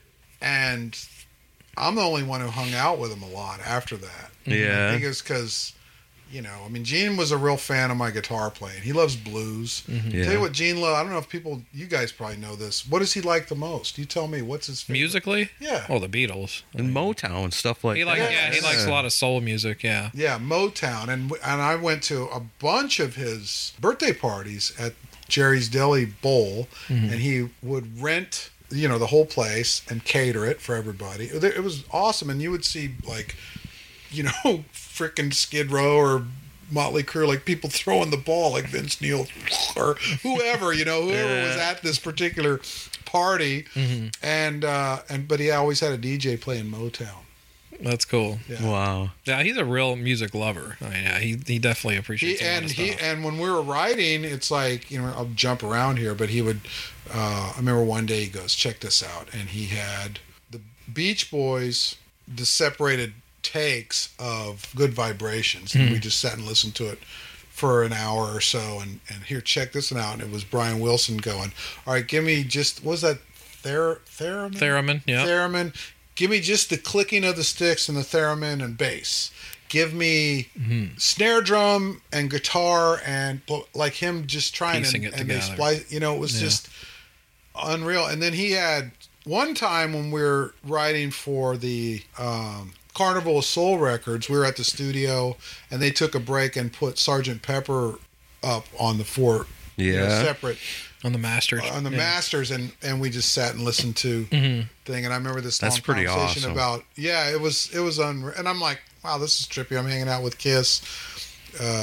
and I'm the only one who hung out with him a lot after that. Yeah. I think it's because, you know, I mean, Gene was a real fan of my guitar playing. He loves blues. Yeah. Tell you what, Gene loved. I don't know if people, you guys probably know this. What does he like the most? You tell me. What's his favorite? Musically? Yeah. Oh, the Beatles. and Motown stuff like He like that. yeah, he likes a lot of soul music, yeah. Yeah, Motown, and and I went to a bunch of his birthday parties at Jerry's Deli Bowl, Mm-hmm. and he would rent, you know, the whole place and cater it for everybody. It it was awesome, and you would see like, you know, freaking Skid Row or Motley Crue, like people throwing the ball, like Vince Neil or whoever, you know, whoever was Yeah. at this particular party, Mm-hmm. and uh, and but he always had a D J playing Motown. That's cool. Yeah. Wow. Yeah, he's a real music lover. I mean, yeah, he he definitely appreciates He, a lot and of he stuff. and when we were writing, it's like, you know, I'll jump around here, but he would. Uh, I remember one day he goes, "Check this out," and he had the Beach Boys, the separated takes of Good Vibrations, and we just sat and listened to it for an hour or so, and and here, check this one out, and it was Brian Wilson going, "All right, give me just what was that ther theremin Theremin, yeah. theremin." Give me just the clicking of the sticks and the theremin and bass. Give me Mm-hmm. snare drum and guitar and like him just trying Piecing and, it and they together. splice. You know, it was Yeah. just unreal. And then he had one time when we were writing for the um, Carnival of Soul Records, we were at the studio and they took a break and put Sergeant Pepper up on the four you know, Yeah. separate on the Masters. on the yeah. masters, and and we just sat and listened to Mhm. thing. And I remember this That's long pretty conversation awesome. about yeah, it was it was unreal. And I'm like, wow, this is trippy. I'm hanging out with Kiss. Uh,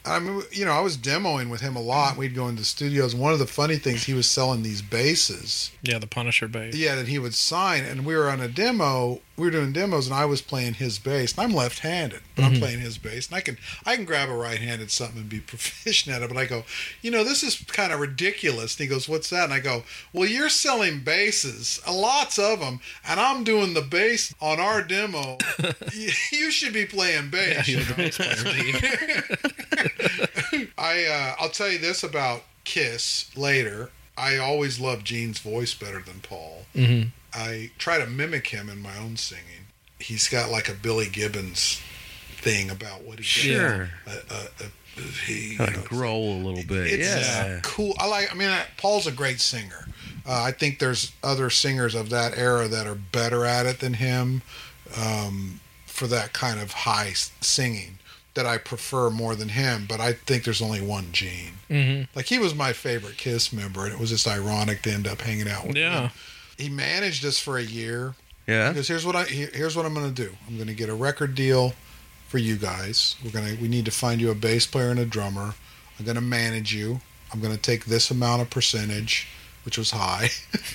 I mean, you know, I was demoing with him a lot. We'd go into studios. And one of the funny things, he was selling these basses. Yeah, the Punisher bass. Yeah, that he would sign. And we were on a demo. We were doing demos, and I was playing his bass. And I'm left-handed, but Mm-hmm. I'm playing his bass. And I can I can grab a right-handed something and be proficient at it. But I go, you know, this is kind of ridiculous. And he goes, what's that? And I go, well, you're selling basses, uh, lots of them, and I'm doing the bass on our demo. you, you should be playing bass. Yeah, you you're the know? bass player, Gene. I uh, I'll tell you this about Kiss later. I always loved Gene's voice better than Paul. Mm-hmm. I try to mimic him in my own singing. He's got like a Billy Gibbons thing about what he Sure. does. Uh, uh, uh, he Kind you know, of growl a little bit. it's Yeah. cool. I like. I mean, uh, Paul's a great singer. Uh, I think there's other singers of that era that are better at it than him, um, for that kind of high s- singing that I prefer more than him. But I think there's only one Gene. Mm-hmm. Like, he was my favorite Kiss member, and it was just ironic to end up hanging out with Yeah. him. He managed us for a year. Yeah. Because here's what I here- here's what I'm going to do. I'm going to get a record deal for you guys. We're gonna we need to find you a bass player and a drummer. I'm going to manage you. I'm going to take this amount of percentage, which was high,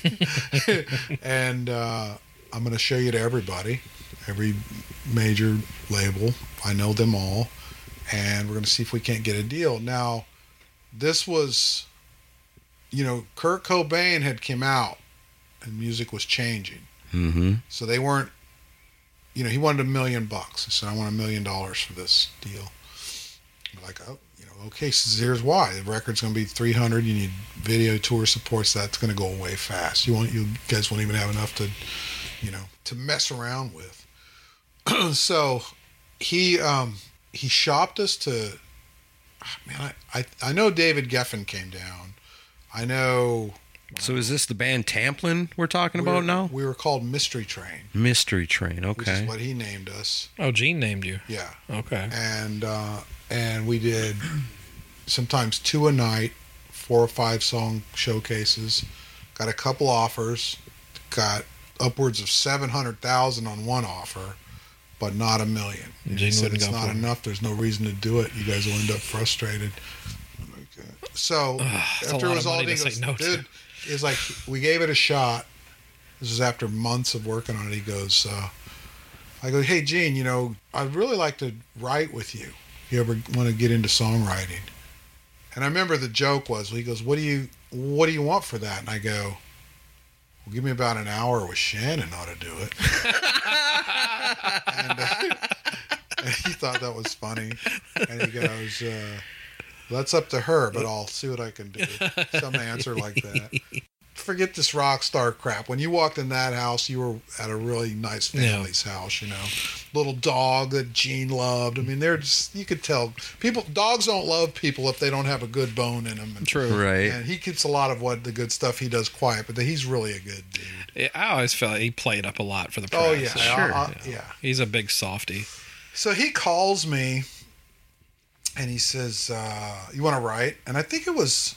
and uh, I'm going to show you to everybody, every major label. I know them all, and we're going to see if we can't get a deal. Now, this was, you know, Kurt Cobain had come out, and music was changing. Mm-hmm. So they weren't, you know, he wanted a million bucks. I said, I want a million dollars for this deal. I'm like, oh, you know, okay, so here's why. The record's going to be three hundred. You need video tour supports. That's going to go away fast. You won't, you guys won't even have enough to, you know, to mess around with. So he, um, he shopped us to, man, I, I, I know David Geffen came down. I know. So is this the band Tamplin we're talking we were- about now? We were called Mystery Train, Mystery Train. which is Okay. what he named us. Oh, Gene named you. Yeah. Okay. and uh, and we did sometimes two a night, four or five song showcases. Got a couple offers, got upwards of seven hundred thousand on one offer, but not a million. And he Gene said wouldn't it's go not for it. enough. There's no reason to do it. You guys will end up frustrated. Okay. So That's a after lot it was of all money done, to he goes, say no to. dude, it's like we gave it a shot. This was after months of working on it. He goes, uh, I go, hey, Gene, you know, I'd really like to write with you. If you ever want to get into songwriting. And I remember the joke was, well, he goes, what do you what do you want for that? And I go, well, give me about an hour with Shannon ought to do it. and, uh, and he thought that was funny. And he goes, uh, that's up to her, but I'll see what I can do. Some answer like that. Forget this rock star crap. When you walked in that house, you were at a really nice family's house, you know. Little dog that Gene loved. I mean, they're just, you could tell. People, dogs don't love people if they don't have a good bone in them. And, True. Right. and he keeps a lot of what the good stuff he does quiet, but he's really a good dude. Yeah, I always felt he played up a lot for the press. Oh, yeah. Sure. I- I- yeah. He's a big softy. So he calls me and he says, uh, you want to write? And I think it was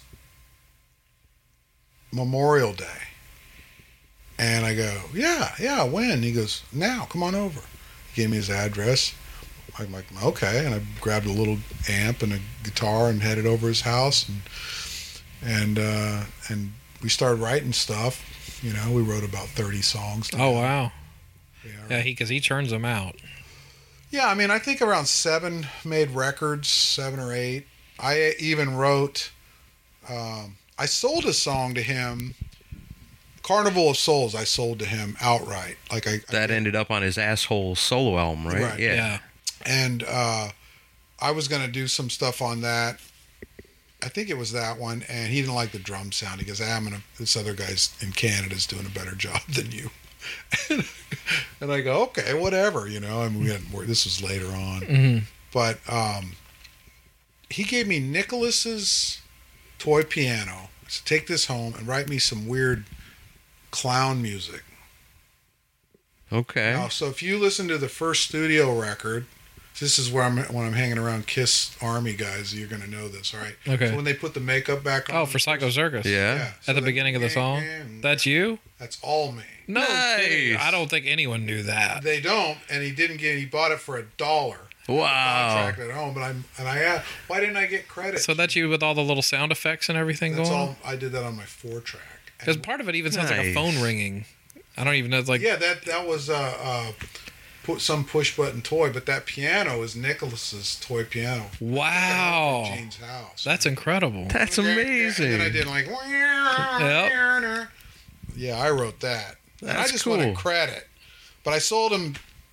Memorial Day. And I go, yeah, yeah, when? He goes, now, come on over. He gave me his address. I'm like, okay. And I grabbed a little amp and a guitar and headed over his house. And and uh, and we started writing stuff. You know, we wrote about thirty songs. Oh, wow. Yeah, Yeah, he because he churns them out. Yeah, I mean, I think around seven made records, seven or eight. I even wrote, um, I sold a song to him, Carnival of Souls, I sold to him outright. Like I, That I, ended up on his Asshole solo album, right? Right. Yeah. Yeah. And uh, I was going to do some stuff on that. I think it was that one, and he didn't like the drum sound. He goes, ah, I'm gonna, this other guy's in Canada's doing a better job than you. And I go, okay, whatever, you know. I mean, we hadn't worked, this was later on. Mm-hmm. But um, he gave me Nicholas's toy piano. So take this home and write me some weird clown music. Okay. Now, so if you listen to the first studio record, this is where I'm when I'm hanging around Kiss Army guys. You're gonna know this, all right? Okay. So when they put the makeup back on. Oh, for Psycho Circus. Yeah. so At the that- beginning of the song. That's you? That's all me. No, Nice. kidding. I don't think anyone knew that. They don't, and he didn't get. He bought it for a dollar. Wow. Contract at home, but I'm and I uh, why didn't I get credit? So that's you with all the little sound effects and everything That's going all on? I did that on my four track. Because part of it even sounds like a Nice. phone ringing. I don't even know. It's like, Yeah, that that was uh, uh put some push button toy, but that piano is Nicholas's toy piano. wow. At Gene's house. That's incredible. That's And amazing. then I did like, yeah, I wrote that. And I That's just cool. wanted credit, but I sold him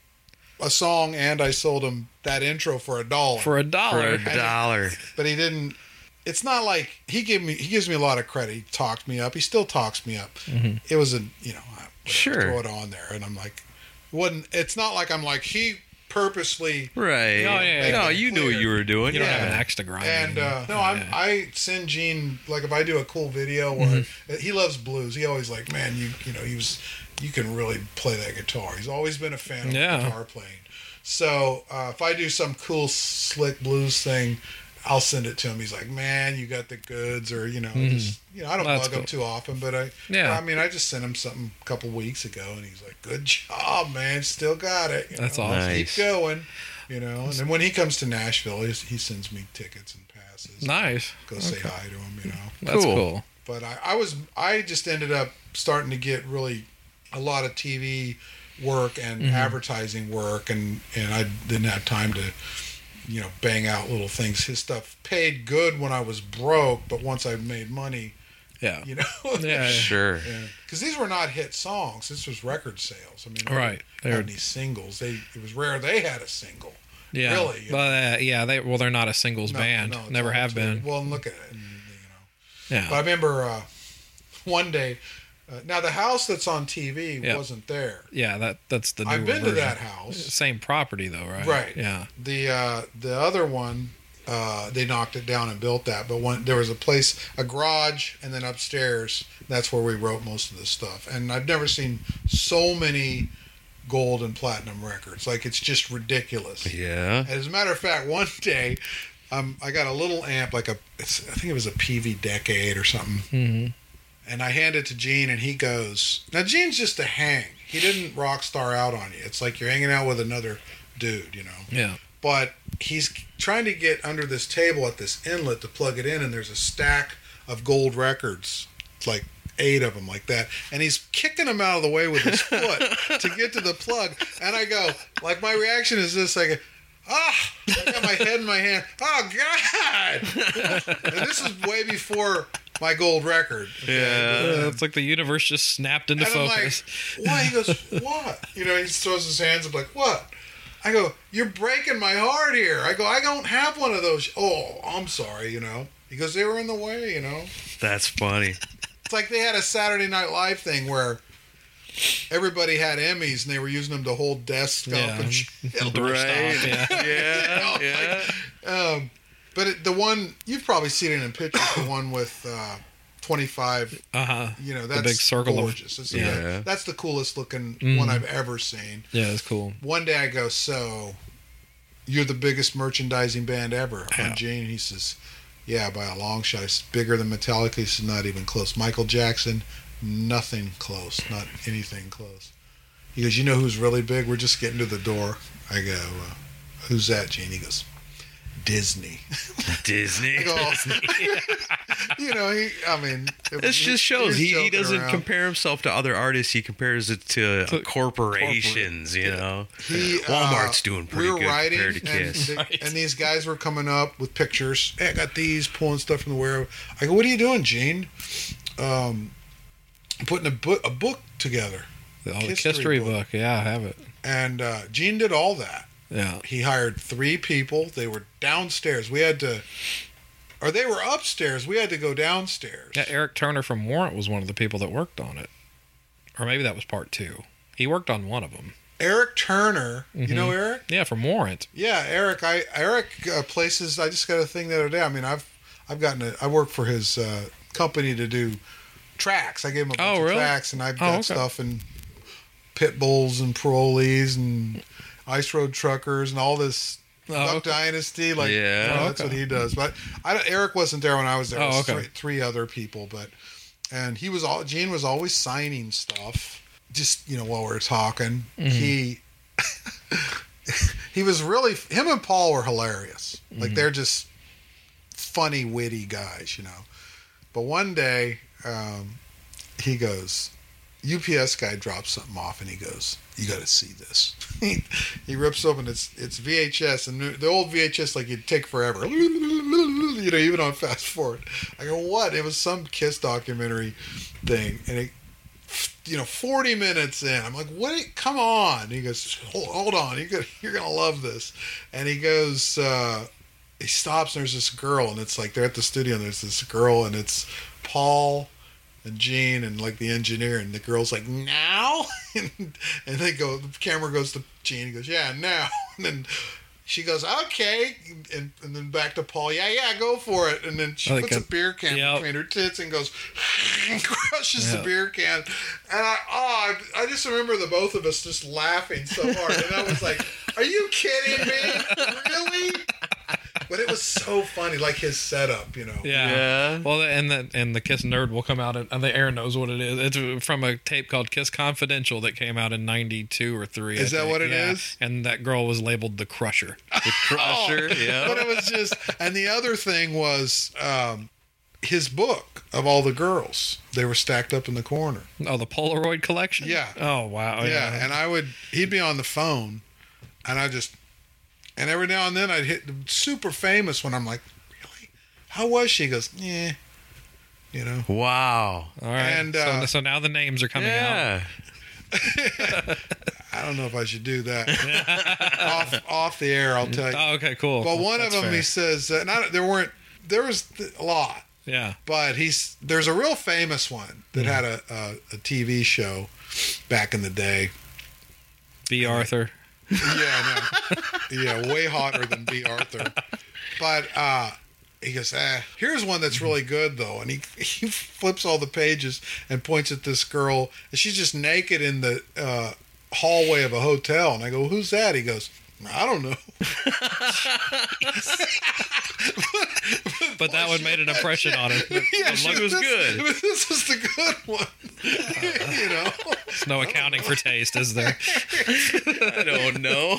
a song and I sold him that intro for a dollar. For a For dollar. a dollar. but he didn't. It's not like he gave me. He gives me a lot of credit. He talked me up. He still talks me up. Mm-hmm. It was a you know whatever, Sure. throw it on there, and I'm like, wasn't. It's not like I'm like he purposely. Right. Oh, yeah, yeah, no, yeah. you knew what you were doing. You don't Yeah. have an axe to grind. And uh, no, Yeah, I'm, yeah. I send Gene like if I do a cool video or Mm-hmm. he loves blues. He always like, man, you you know, he was you can really play that guitar. He's always been a fan of Yeah. guitar playing. So uh, if I do some cool slick blues thing, I'll send it to him. He's like, man, you got the goods, or you know, just you know, I don't Mm-hmm. That's bug him cool. too often, but I Yeah. I mean, I just sent him something a couple weeks ago, and he's like, good job, man, still got it. You That's know, awesome. Nice. Keep going. You know, and then when he comes to Nashville, he, he sends me tickets and passes. Nice. Go say hi to him, you know. That's Cool. cool. But I, I was, I just ended up starting to get really a lot of T V work and Mm-hmm. advertising work, and and I didn't have time to, you know, bang out little things. His stuff paid good when I was broke, but once I made money, Yeah. you know, Yeah. yeah. Sure. because these were not hit songs. This was record sales. I mean, they Right. They They're- had these singles. They it was rare they had a single. Yeah. Really, you But, uh, yeah, they well, they're not a singles No, band. no, it's Never all have two- been. Well, and look at it, and, you know. Yeah. But I remember uh, one day. Uh, now the house that's on T V Yep. wasn't there. Yeah, that that's the. I've newer been to version. that house. Same property though, right? Right. Yeah. The uh, the other one, uh, they knocked it down and built that. But one there was a place, a garage, and then upstairs. That's where we wrote most of the stuff. And I've never seen so many gold and platinum records. Like it's just ridiculous. Yeah. As a matter of fact, one day, um, I got a little amp, like a, it's, I think it was a P V Decade or something, Mm-hmm. and I hand it to Gene, and he goes, "Now Gene's just a hang. He didn't rock star out on you. It's like you're hanging out with another dude, you know." Yeah. But he's trying to get under this table at this inlet to plug it in, and there's a stack of gold records, like eight of them like that, and he's kicking them out of the way with his foot to get to the plug. And I go, like, my reaction is this, like, ah, I got my head in my hand. Oh God! And this is way before my gold record. okay? Uh, it's like the universe just snapped into And I'm focus. like, why? He goes, what? You know, he throws his hands up like, what? I go, you're breaking my heart here. I go, I don't have one of those. Oh, I'm sorry, you know. He goes, they were in the way, you know. That's funny. It's like they had a Saturday Night Live thing where everybody had Emmys and they were using them to hold desks up Yeah. and shit. Right. Yeah. Yeah. You know, Yeah. Um, but it, the one, you've probably seen it in pictures, the one with uh, twenty-five, Uh huh. you know, that's big circle of- gorgeous. It's Yeah. the- that's the coolest looking Mhm. one I've ever seen. Yeah, it's cool. One day I go, so you're the biggest merchandising band ever. Yeah. I'm Gene. He says, yeah, by a long shot. It's bigger than Metallica. He says, not even close. Michael Jackson, nothing close. Not anything close. He goes, you know who's really big? We're just getting to the door. I go, uh, who's that, Gene? He goes, Disney. Disney. I go, you know, he, I mean. It This was- just shows was he, he joking doesn't around. compare himself to other artists. He compares it to, To corporations, you know. He, Walmart's uh, doing pretty we were good riding, compared to and, Kiss. they- Right. and these guys were coming up with pictures. Hey, I got these, pulling stuff from the warehouse. I go, what are you doing, Gene? Um, I'm putting a book, a book together. The oh, History history book. book. Yeah, I have it. And uh, Gene did all that. Yeah. He hired three people. They were downstairs. We had to, or they were upstairs. We had to go downstairs. Yeah, Eric Turner from Warrant was one of the people that worked on it. Or maybe that was part two. He worked on one of them. Eric Turner, you know Eric? Yeah, from Warrant. Yeah, Eric. I Eric uh, places. I just got a thing the other day. I mean, I've I've gotten a. I work for his uh, company to do tracks. I gave him a bunch Oh, of really? tracks, and I've Oh, got okay. stuff in pit bulls and parolees and ice road truckers and all this Oh, Duck okay. Dynasty. Like, Yeah. you know, that's Okay. what he does. But I, don't- Eric wasn't there when I was there. It Oh, was okay. three, three other people, but and he was all. Gene was always signing stuff. Just you know, while we were talking, Mm-hmm. he he was really, him and Paul were hilarious. Like, Mm-hmm. they're just funny, witty guys, you know. But one day, um, he goes, U P S guy drops something off, and he goes, "You got to see this." he, he rips open, it's it's V H S, and the old V H S, like, it'd take forever. You know, even on fast forward. I go, what? It was some Kiss documentary thing, and it, you know, forty minutes in, I'm like, what? Come on. He goes, hold, hold on. You're gonna, you're gonna love this. And he goes, uh, he stops, and there's this girl, and it's like they're at the studio, and there's this girl, and it's Paul and Gene and like the engineer, and the girl's like, now? and, and they go, the camera goes to Gene, he goes, yeah, now. And then she goes, okay, and, and then back to Paul, yeah, yeah, go for it. And then she Like puts a- a beer can yep. between her tits and goes, and crushes Yeah. the beer can. And I, oh, I, I just remember the both of us just laughing so hard. And I was like, are you kidding me? Really? But it was so funny, like his setup, you know. Yeah. Yeah. Well, and the and the Kiss nerd will come out, and, and the Aaron knows what it is. It's from a tape called Kiss Confidential that came out in ninety-two or three. Is I that think. what it yeah. is? And that girl was labeled the Crusher. The Crusher. Yeah. But it was just, and the other thing was um, his book of all the girls. They were stacked up in the corner. Oh, the Polaroid collection. Yeah. Oh wow. yeah, Yeah. and I would, he'd be on the phone, and I just, and every now and then I'd hit the super famous one. I'm like, really? How was she? He goes, yeah, you know. Wow. All right. and, uh, so, so now the names are coming out. Yeah. I don't know if I should do that. off off the air, I'll tell you. Oh, okay, cool. But one That's of them, fair. he says, uh, not there weren't, there was a lot. Yeah. But he's there's a real famous one that had a, a, a T V show back in the day. B. Arthur. Yeah, no, yeah, way hotter than B. Arthur. But uh, he goes, eh, here's one that's really good though, and he he flips all the pages and points at this girl, and she's just naked in the uh, hallway of a hotel, and I go, who's that? He goes, I don't know. But that one made an impression on him. Yeah, she was this, good. This is the good one. You know. There's no accounting for taste, is there? I don't know.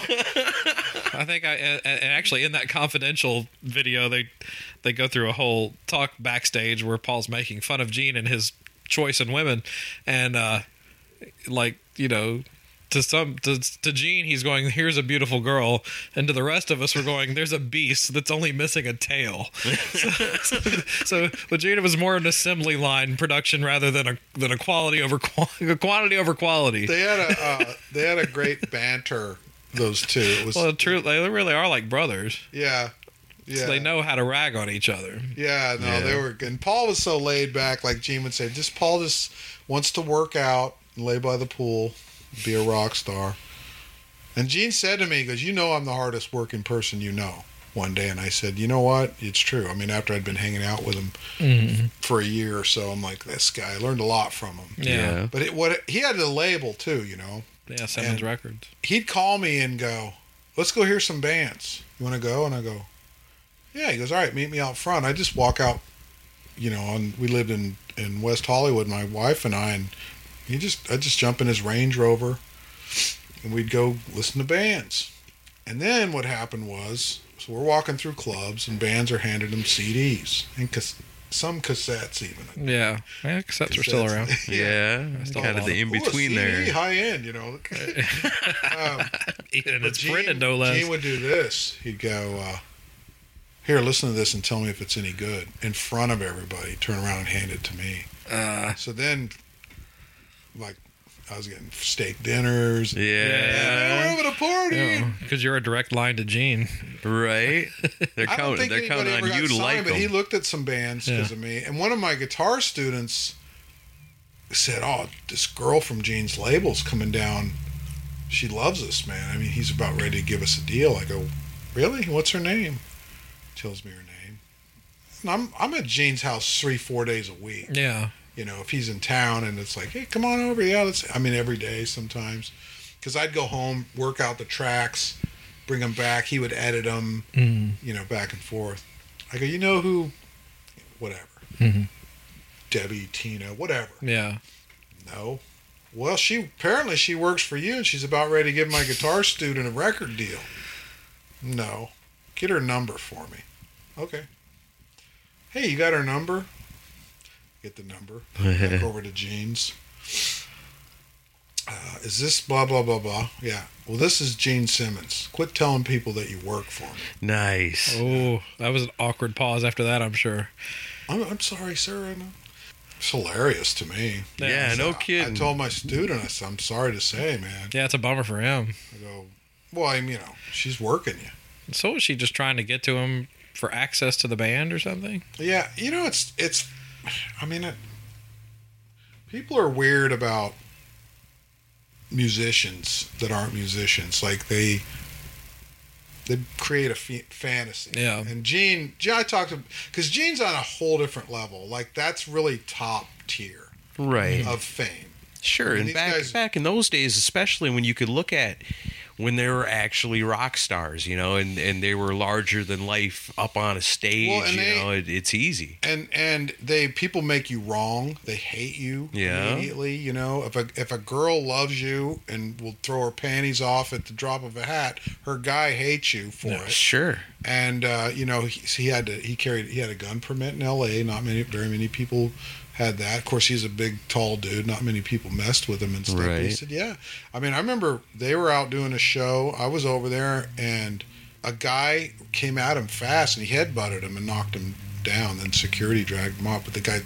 I think I and and actually in that confidential video they they go through a whole talk backstage where Paul's making fun of Gene and his choice in women, and uh, like you know. To some to, to Gene, he's going, here's a beautiful girl, and to the rest of us, we're going, there's a beast that's only missing a tail. so, so, so with Gene, it was more an assembly line production rather than a than a quality over quality, quantity over quality. They had a uh, they had a great banter. Those two. It was Well, true, they really are like brothers. yeah, yeah. So they know how to rag on each other. Yeah, no, Yeah. they were. And Paul was so laid back, like Gene would say. Just Paul just wants to work out and lay by the pool, be a rock star. And Gene said to me, he goes, "You know, I'm the hardest working person you know." One day, and I said, "You know what? It's true." I mean, after I'd been hanging out with him Mm-hmm. for a year or so, I'm like, this guy. I learned a lot from him. Yeah. But it, what it, he had the label too, you know. Yeah, Simmons And- Records. He'd call me and go, "Let's go hear some bands. You want to go?" And I go, "Yeah." He goes, "All right, meet me out front." I just walk out, you know, and we lived in, in West Hollywood, my wife and I, and he just, I just jump in his Range Rover and we'd go listen to bands. And then what happened was, so we're walking through clubs and bands are handing them C Ds and cas- some cassettes even. Yeah. Yeah, cassettes are still around. Yeah. still Kind a of lot the of- in between Ooh, a C D, there. high end, you know. um, And But it's printed, no less. Gene would do this. He'd go, uh, "Here, listen to this and tell me if it's any good." In front of everybody, turn around and hand it to me. Uh, So then, like, I was getting steak dinners. Yeah. Yeah, we're having a party. because you're a direct line to Gene. Right. They're I don't counting. think They're anybody counting ever on got you to signed, like but he them. looked at some bands because Yeah. of me. And one of my guitar students said, "Oh, this girl from Gene's label's coming down. She loves us, man. I mean, he's about ready to give us a deal." I go, "Really? What's her name?" Tells me her name. And I'm I'm at Gene's house three, four days a week. Yeah. You know, if he's in town and it's like, "Hey, come on over." Yeah, let's. I mean, every day sometimes, because I'd go home, work out the tracks, bring them back. He would edit them, Mm. you know, back and forth. I go, "You know who? Whatever. Mhm. Debbie, Tina, whatever." Yeah. No. Well, she apparently she works for you, and she's about ready to give my guitar student a record deal. No. Get her number for me. Okay. Hey, you got her number? Get the number. Back over to Jean's. Uh, is this blah, blah, blah, blah? Yeah. Well, this is Gene Simmons. Quit telling people that you work for me. Nice. Oh, that was an awkward pause after that, I'm sure. I'm, I'm sorry, sir. I know. It's hilarious to me. Yeah, So no I, kidding. I told my student, I said, I'm sorry to say, man. Yeah, it's a bummer for him. I go, well, I'm, you know, she's working you. So was she just trying to get to him for access to the band or something? Yeah, you know, it's, it's, I mean, it, people are weird about musicians that aren't musicians. Like, they, they create a f- fantasy. Yeah. And Gene, Gene I talked to, because Gene's on a whole different level. Like, that's really top tier Right. of fame. Sure. And And these back guys- back in those days, especially when you could look at when they were actually rock stars, you know, and, and they were larger than life up on a stage, Well, and you they- know, it, it's easy. And and they people make you wrong. They hate you Yeah. immediately. You know, if a if a girl loves you and will throw her panties off at the drop of a hat, her guy hates you for it. Sure. And uh, you know, he, he had to he carried he had a gun permit in L A. Not many, very many people had that. Of course, he's a big, tall dude. Not many people messed with him and stuff. But he Right. said, "Yeah." I mean, I remember they were out doing a show. I was over there, and a guy came at him fast, and he headbutted him and knocked him down. Then security dragged him up, but the guy.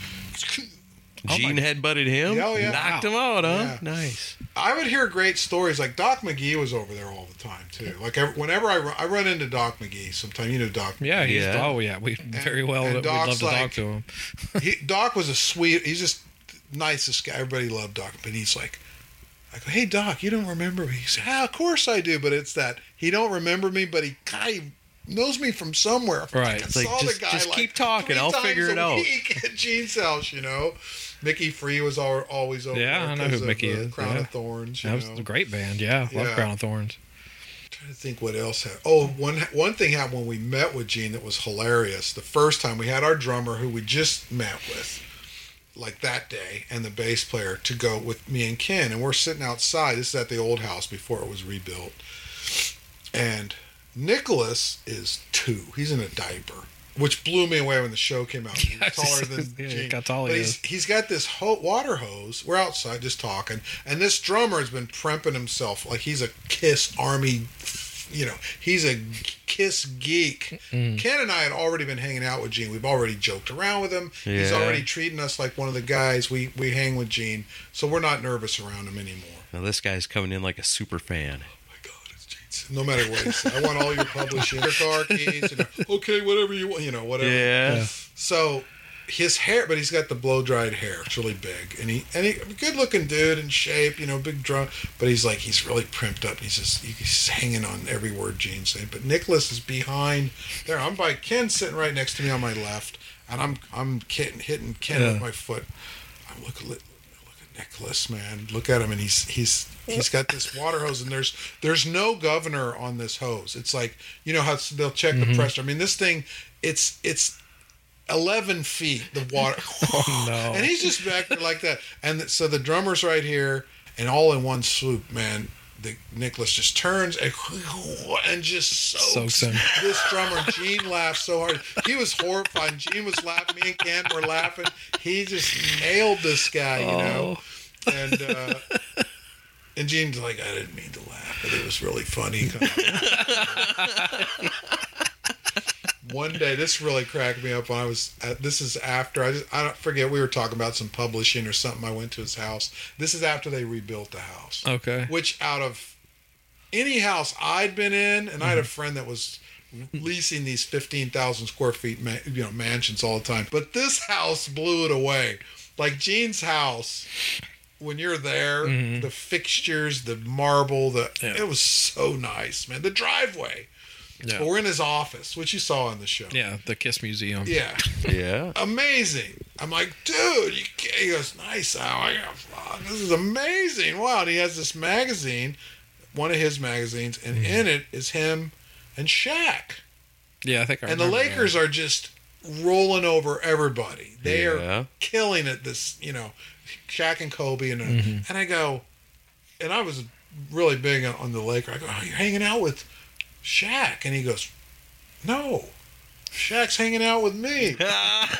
Oh Gene my- headbutted him, Oh, yeah. knocked him out, huh? Yeah. Nice. I would hear great stories. Like Doc McGee was over there all the time too. Like every, whenever I run, I run into Doc McGee sometime. You know Doc. Yeah, he's, Yeah. oh yeah, we very well and we'd love Doc's to talk like- to him. He, Doc was a sweet. He's just nicest guy. Everybody loved Doc, but he's like, I go, "Hey Doc, you don't remember me?" He said, "Ah, of course I do." But it's that he don't remember me, but he kind of knows me from somewhere. Right. I It's like, saw just- the guy just like keep talking, three I'll times figure a it out. week at Gene's house, you know. Mickey Free was al- always over Yeah, there. I know 'cause who of, Mickey uh, is, Crown yeah. of Thorns. You That was know. a great band. Yeah, love Yeah. Crown of Thorns. Trying to think what else happened. Oh, one one thing happened when we met with Gene that was hilarious. The first time we had our drummer who we just met with, like that day, and the bass player to go with me and Ken, and we're sitting outside. This is at the old house before it was rebuilt, and Nicholas is two. He's in a diaper, which blew me away when the show came out. He's Yeah, taller than yeah, Gene. how tall but he he's, is. he's got this ho- water hose. We're outside just talking, and this drummer has been primping himself like he's a Kiss Army. You know, he's a Kiss geek. Mm. Ken and I had already been hanging out with Gene. We've already joked around with him. He's Yeah. already treating us like one of the guys. We we hang with Gene, so we're not nervous around him anymore. Now this guy's coming in like a super fan. My God, it's Gene. No matter what he said, I want all your publishing, your car keys. You know, okay, whatever you want. You know, whatever. Yeah. Yeah. So his hair, but he's got the blow dried hair. It's really big, and he and he good looking dude in shape. You know, big drum. But he's like he's really primped up. He's just he's hanging on every word Gene's saying. But Nicholas is behind there. I'm by Ken, sitting right next to me on my left, and I'm I'm hitting, hitting Ken Yeah. with my foot. I look look at Nicholas, man. Look at him, and he's he's he's got this water hose, and there's there's no governor on this hose. It's like, you know how they'll check the pressure. I mean, this thing, it's it's eleven feet the water. Oh no. And he's just back there like that. And th- so the drummer's right here, and all in one swoop, man. The Nicholas just turns and, and just soaks, Soaks him. this drummer. Gene laughed so hard. He was horrified. Gene was laughing. Me and Ken were laughing. He just nailed this guy, you know. Oh. And uh, and Gene's like, I didn't mean to laugh, but it was really funny. One day, this really cracked me up when I was at, this is after, I just, I don't forget, we were talking about some publishing or something. I went to his house. This is after they rebuilt the house. Okay. Which out of any house I'd been in, and I had a friend that was leasing these fifteen thousand square feet, ma- you know, mansions all the time. But this house blew it away. Like Gene's house, when you're there, the fixtures, the marble, the Yeah. it was so nice, man. The driveway. Yeah. But we're in his office, which you saw in the show. Yeah, the Kiss Museum. Yeah. Yeah. Amazing. I'm like, dude, you can't. He goes, nice. Oh, I go, "Fuck, this is amazing. Wow. And he has this magazine, one of his magazines, and in it is him and Shaq. Yeah, I think I And the remember Lakers are just rolling over everybody. They Yeah. are killing it. This, you know, Shaq and Kobe. And, Mm-hmm. and I go, and I was really big on the Lakers. I go, oh, you're hanging out with Shaq. And he goes, no, Shaq's hanging out with me. That's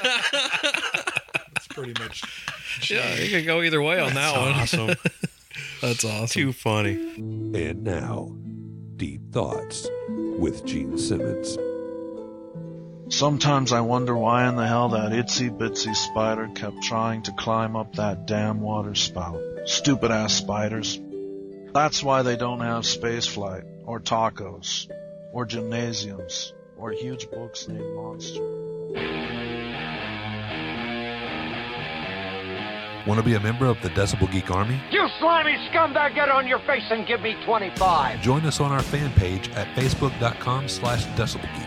pretty much. Yeah, you could go either way on that one. Awesome. That's awesome. Too funny. And now, Deep Thoughts with Gene Simmons. Sometimes I wonder why in the hell that itsy-bitsy spider kept trying to climb up that damn water spout. Stupid-ass spiders. That's why they don't have spaceflight, or tacos, or gymnasiums, or huge books named Monster. Want to be a member of the Decibel Geek Army? You slimy scumbag, get on your face and give me twenty-five. Join us on our fan page at facebook.com slash decibelgeek.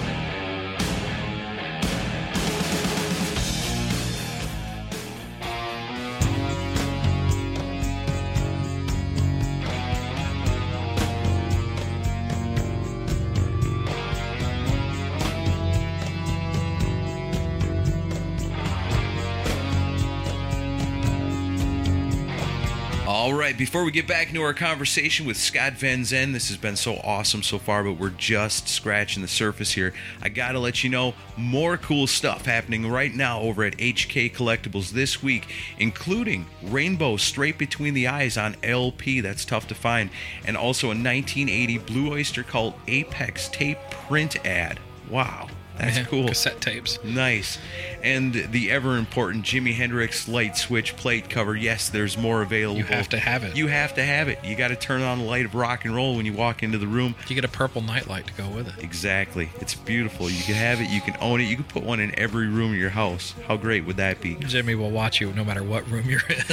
All right, before we get back into our conversation with Scott Van Zen, this has been so awesome so far, but we're just scratching the surface here. I got to let you know more cool stuff happening right now over at H K Collectibles this week, including Rainbow Straight Between the Eyes on L P, that's tough to find, and also a nineteen eighty Blue Oyster Cult Apex tape print ad. Wow. That's Yeah, cool. Cassette tapes. Nice. And the ever-important Jimi Hendrix light switch plate cover. Yes, there's more available. You have to have it. You have to have it. You got to turn on the light of rock and roll when you walk into the room. You get a purple nightlight to go with it. Exactly. It's beautiful. You can have it. You can own it. You can put one in every room of your house. How great would that be? Jimmy will watch you no matter what room you're in.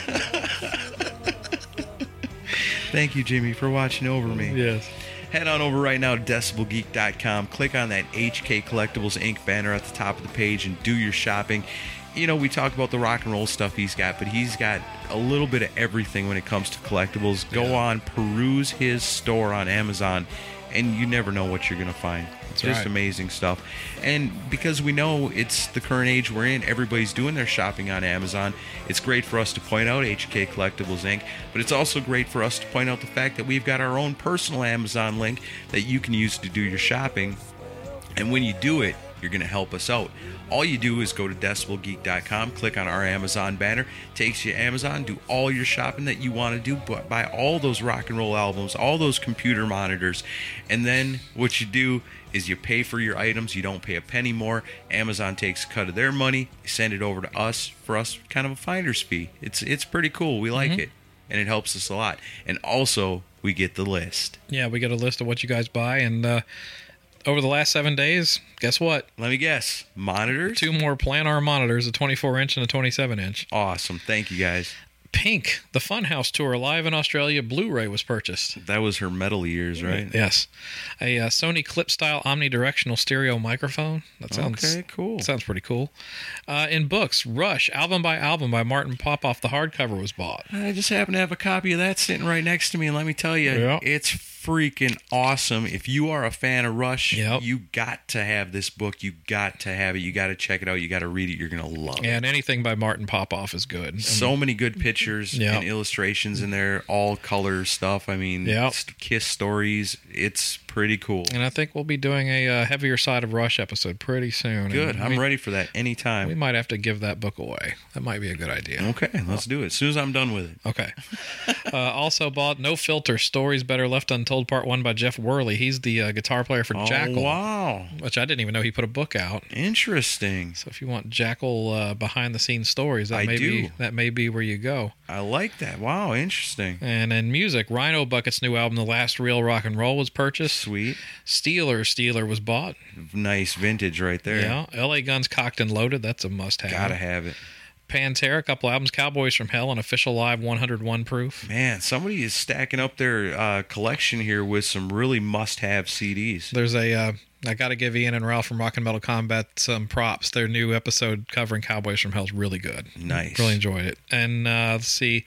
Thank you, Jimmy, for watching over me. Yes. Head on over right now to decibel geek dot com. Click on that H K Collectibles Incorporated banner at the top of the page and do your shopping. You know, we talk about the rock and roll stuff he's got, but he's got a little bit of everything when it comes to collectibles. Go Yeah. on, peruse his store on Amazon, and you never know what you're going to find. It's just right. amazing stuff. And because we know it's the current age we're in, everybody's doing their shopping on Amazon. It's great for us to point out H K Collectibles Incorporated, but it's also great for us to point out the fact that we've got our own personal Amazon link that you can use to do your shopping. And when you do it, you're going to help us out. All you do is go to decibel geek dot com, click on our Amazon banner, takes you to Amazon, do all your shopping that you want to do, but buy all those rock and roll albums, all those computer monitors, and then what you do is you pay for your items. You don't pay a penny more. Amazon takes a cut of their money, send it over to us for us, kind of a finder's fee. It's it's pretty cool. We like Mm-hmm. it, and it helps us a lot. And also, we get the list. Yeah, we get a list of what you guys buy, and uh, over the last seven days, guess what? Let me guess. Monitors? Two more Planar monitors, a twenty-four inch and a twenty-seven inch. Awesome. Thank you, guys. Pink, the Funhouse Tour live in Australia Blu-ray was purchased. That was her metal years, right? Yes. A uh, Sony clip-style omnidirectional stereo microphone. That sounds Okay, cool. Sounds pretty cool. Uh, in books, Rush, album by album by Martin Popoff. The hardcover was bought. I just happen to have a copy of that sitting right next to me, and let me tell you, Yeah. it's freaking awesome. If you are a fan of Rush, Yep. you got to have this book. You got to have it. You got to check it out. You got to read it. You're going to love it. And anything by Martin Popoff is good. So many good pictures Yeah. and illustrations in there, all color stuff. I mean, Yeah. st- Kiss stories. It's pretty cool. And I think we'll be doing a uh, heavier side of Rush episode pretty soon. Good. And I'm we, ready for that anytime. We might have to give that book away. That might be a good idea. Okay, let's do it. As soon as I'm done with it. Okay. uh, also bought No Filter, Stories Better Left Untold, Part one by Jeff Worley. He's the uh, guitar player for Oh, Jackal, wow. which I didn't even know he put a book out. Interesting. So if you want Jackal uh, behind-the-scenes stories, that I may be do. that may be where you go. I like that. Wow, interesting. And in music, Rhino Bucket's new album, The Last Real Rock and Roll, was purchased. Sweet. Steeler, Steeler was bought. Nice vintage right there. Yeah. L A Guns, Cocked and Loaded, that's a must-have. Gotta have it. Pantera, a couple albums, Cowboys from Hell, and Official Live one hundred one proof. Man, somebody is stacking up their uh, collection here with some really must-have C Ds. There's a, uh, I got to give Ian and Ralph from Rock and Metal Combat some props. Their new episode covering Cowboys from Hell is really good. Nice. Really enjoyed it. And uh, let's see,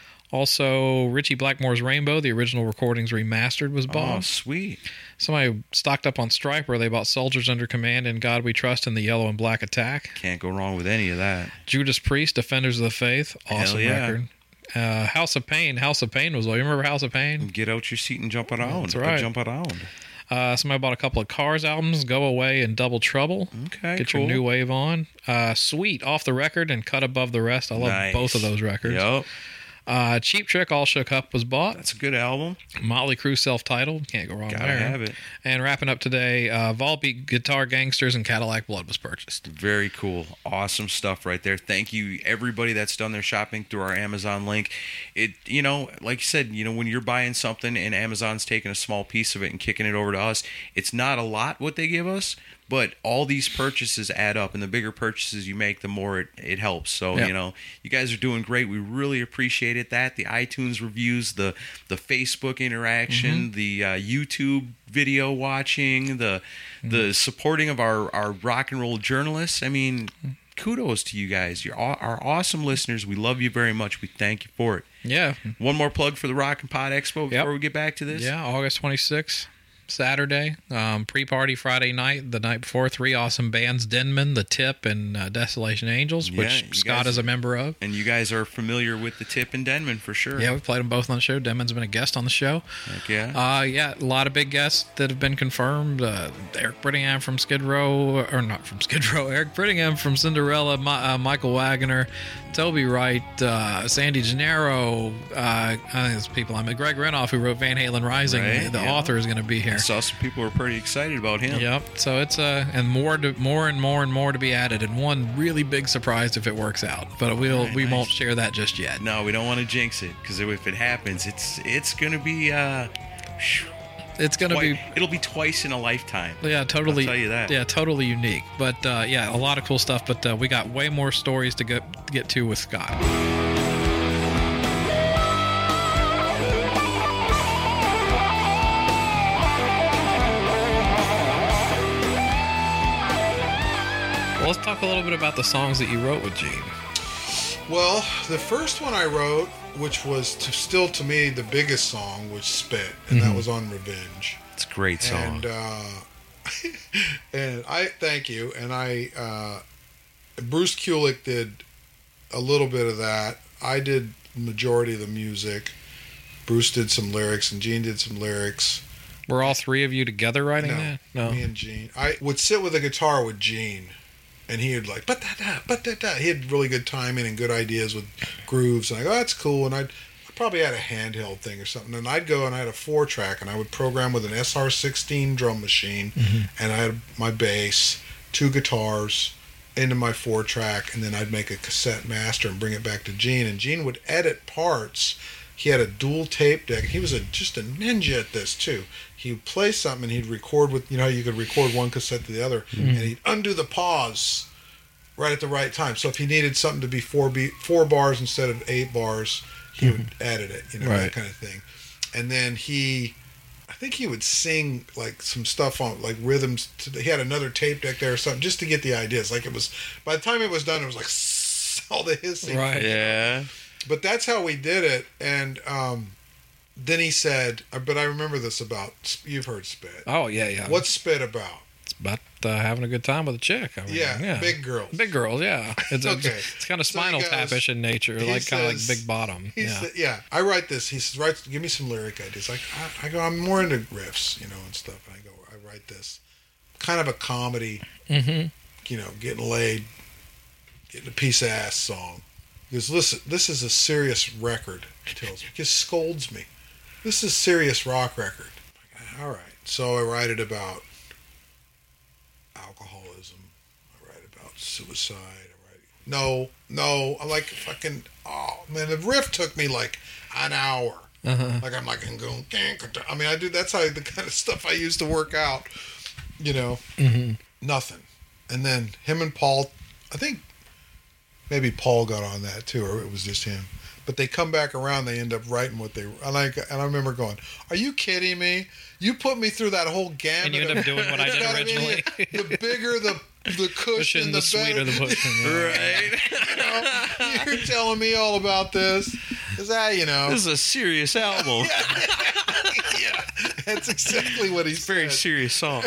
also Richie Blackmore's Rainbow, the original recordings remastered, was Oh, bought. sweet. Somebody stocked up on Striper. They bought Soldiers Under Command and God We Trust and the Yellow and Black Attack. Can't go wrong with any of that. Judas Priest, Defenders of the Faith, awesome Hell yeah. record. Uh, House of Pain, House of Pain was, you remember House of Pain? Get out your seat and jump around. That's right. Jump around. Uh, somebody bought a couple of Cars albums, Go Away and Double Trouble. Okay, Get cool. your new wave on. Uh, Sweet, Off the Record and Cut Above the Rest. I love Nice. both of those records. Yep. Uh, Cheap Trick, All Shook Up was bought. That's a good album. Motley Crue self-titled. Can't go wrong Gotta there. have it. And wrapping up today, uh, Volbeat, Guitar Gangsters, and Cadillac Blood was purchased. Very cool. Awesome stuff right there. Thank you, everybody that's done their shopping through our Amazon link. It, you know, like you said, you know, when you're buying something and Amazon's taking a small piece of it and kicking it over to us, it's not a lot what they give us, but all these purchases add up, and the bigger purchases you make, the more it, it helps. So, Yep. you know, you guys are doing great. We really appreciated that. The iTunes reviews, the the Facebook interaction, the uh, YouTube video watching, the the supporting of our, our rock and roll journalists. I mean, kudos to you guys. You're aw- our awesome listeners. We love you very much. We thank you for it. Yeah. One more plug for the Rock and Pod Expo before Yep. we get back to this. Yeah, August twenty-sixth, Saturday. Um, pre-party Friday night, the night before. Three awesome bands, Denman, The Tip, and uh, Desolation Angels, Yeah, which you Scott guys- is a member of. And you guys are familiar with the Tip and Denman for sure. Yeah, we played them both on the show. Denman's been a guest on the show. Heck yeah. Uh, yeah, a lot of big guests that have been confirmed. Uh, Eric Brittingham from Skid Row, or not from Skid Row, Eric Brittingham from Cinderella, Mi- uh, Michael Wagner, Toby Wright, uh, Sandy Gennaro, uh, I think it's people I mean, Greg Renoff, who wrote Van Halen Rising, Right, the yeah. author, is going to be here. I saw some people were pretty excited about him. Yep. So it's uh and more to more and more and more to be added, and one really big surprise if it works out. But we'll Right, we nice. won't share that just yet. No, we don't want to jinx it, because if it happens, it's it's gonna be uh, It's gonna twi- be it'll be twice in a lifetime. yeah, totally. I'll tell you that. Yeah, totally unique. But uh, yeah, a lot of cool stuff. But uh, we got way more stories to get to get to with Scott. Well, let's talk a little bit about the songs that you wrote with Gene. Well, the first one I wrote, which was to, still to me the biggest song, was Spit, and that was on Revenge. It's a great song. And uh, and I thank you. And I uh, Bruce Kulick did a little bit of that. I did the majority of the music. Bruce did some lyrics, and Gene did some lyrics. Were all three of you together writing No, that? No. me and Gene. I would sit with a guitar with Gene, and he would like, but that, that, but that, that. He had really good timing and good ideas with grooves. And I go, oh, that's cool. And I'd I probably had a handheld thing or something. And I'd go and I had a four track, and I would program with an S R sixteen drum machine, and I had my bass, two guitars into my four track, and then I'd make a cassette master and bring it back to Gene. And Gene would edit parts. He had a dual tape deck. He was a just a ninja at this too. He would play something and he'd record with, you know how you could record one cassette to the other, and he'd undo the pause right at the right time. So if he needed something to be four beat, four bars instead of eight bars, he would edit it, you know, Right. that kind of thing. And then he, I think he would sing like some stuff on like rhythms. To the, he had another tape deck there or something just to get the ideas. Like it was, by the time it was done, it was like all the hissing. Right. yeah. But that's how we did it. And um, then he said, but I remember this about, you've heard Spit. Oh yeah, yeah. What's Spit about? It's about uh, having a good time with a chick. I mean, Yeah, big girls. Big girls, yeah. It's, a, Okay. it's kind of So he Spinal goes- Tap-ish in nature, he like kind of like says- Big Bottom. He Yeah. said, yeah, I write this. He says, write, give me some lyric ideas. Like, I, I go, I'm more into riffs, you know, and stuff. And I go, I write this. Kind of a comedy, Mm-hmm. you know, getting laid, getting a piece of ass song. He goes, listen, this is a serious record, he tells me. He just scolds me. This is a serious rock record. I'm like, all right. So I write it about alcoholism. I write about suicide. I write, no, no. I'm like, fucking, oh, man, the riff took me like an hour. Uh-huh. Like, I'm like, I'm going, I mean, I do, that's how the kind of stuff I used to work out, you know. Mm-hmm. Nothing. And then him and Paul, I think maybe Paul got on that too, or it was just him. But they come back around, they end up writing what they, and I, and I remember going, are you kidding me? You put me through that whole gamut. And you end of- up doing what I You did know what mean? originally. The bigger the the cushion, Pushing the, the sweeter better. the pushing. Yeah. Right. You're telling me all about this. Is that, you know? This is a serious album. Yeah, that's exactly what he It's a very said. serious song.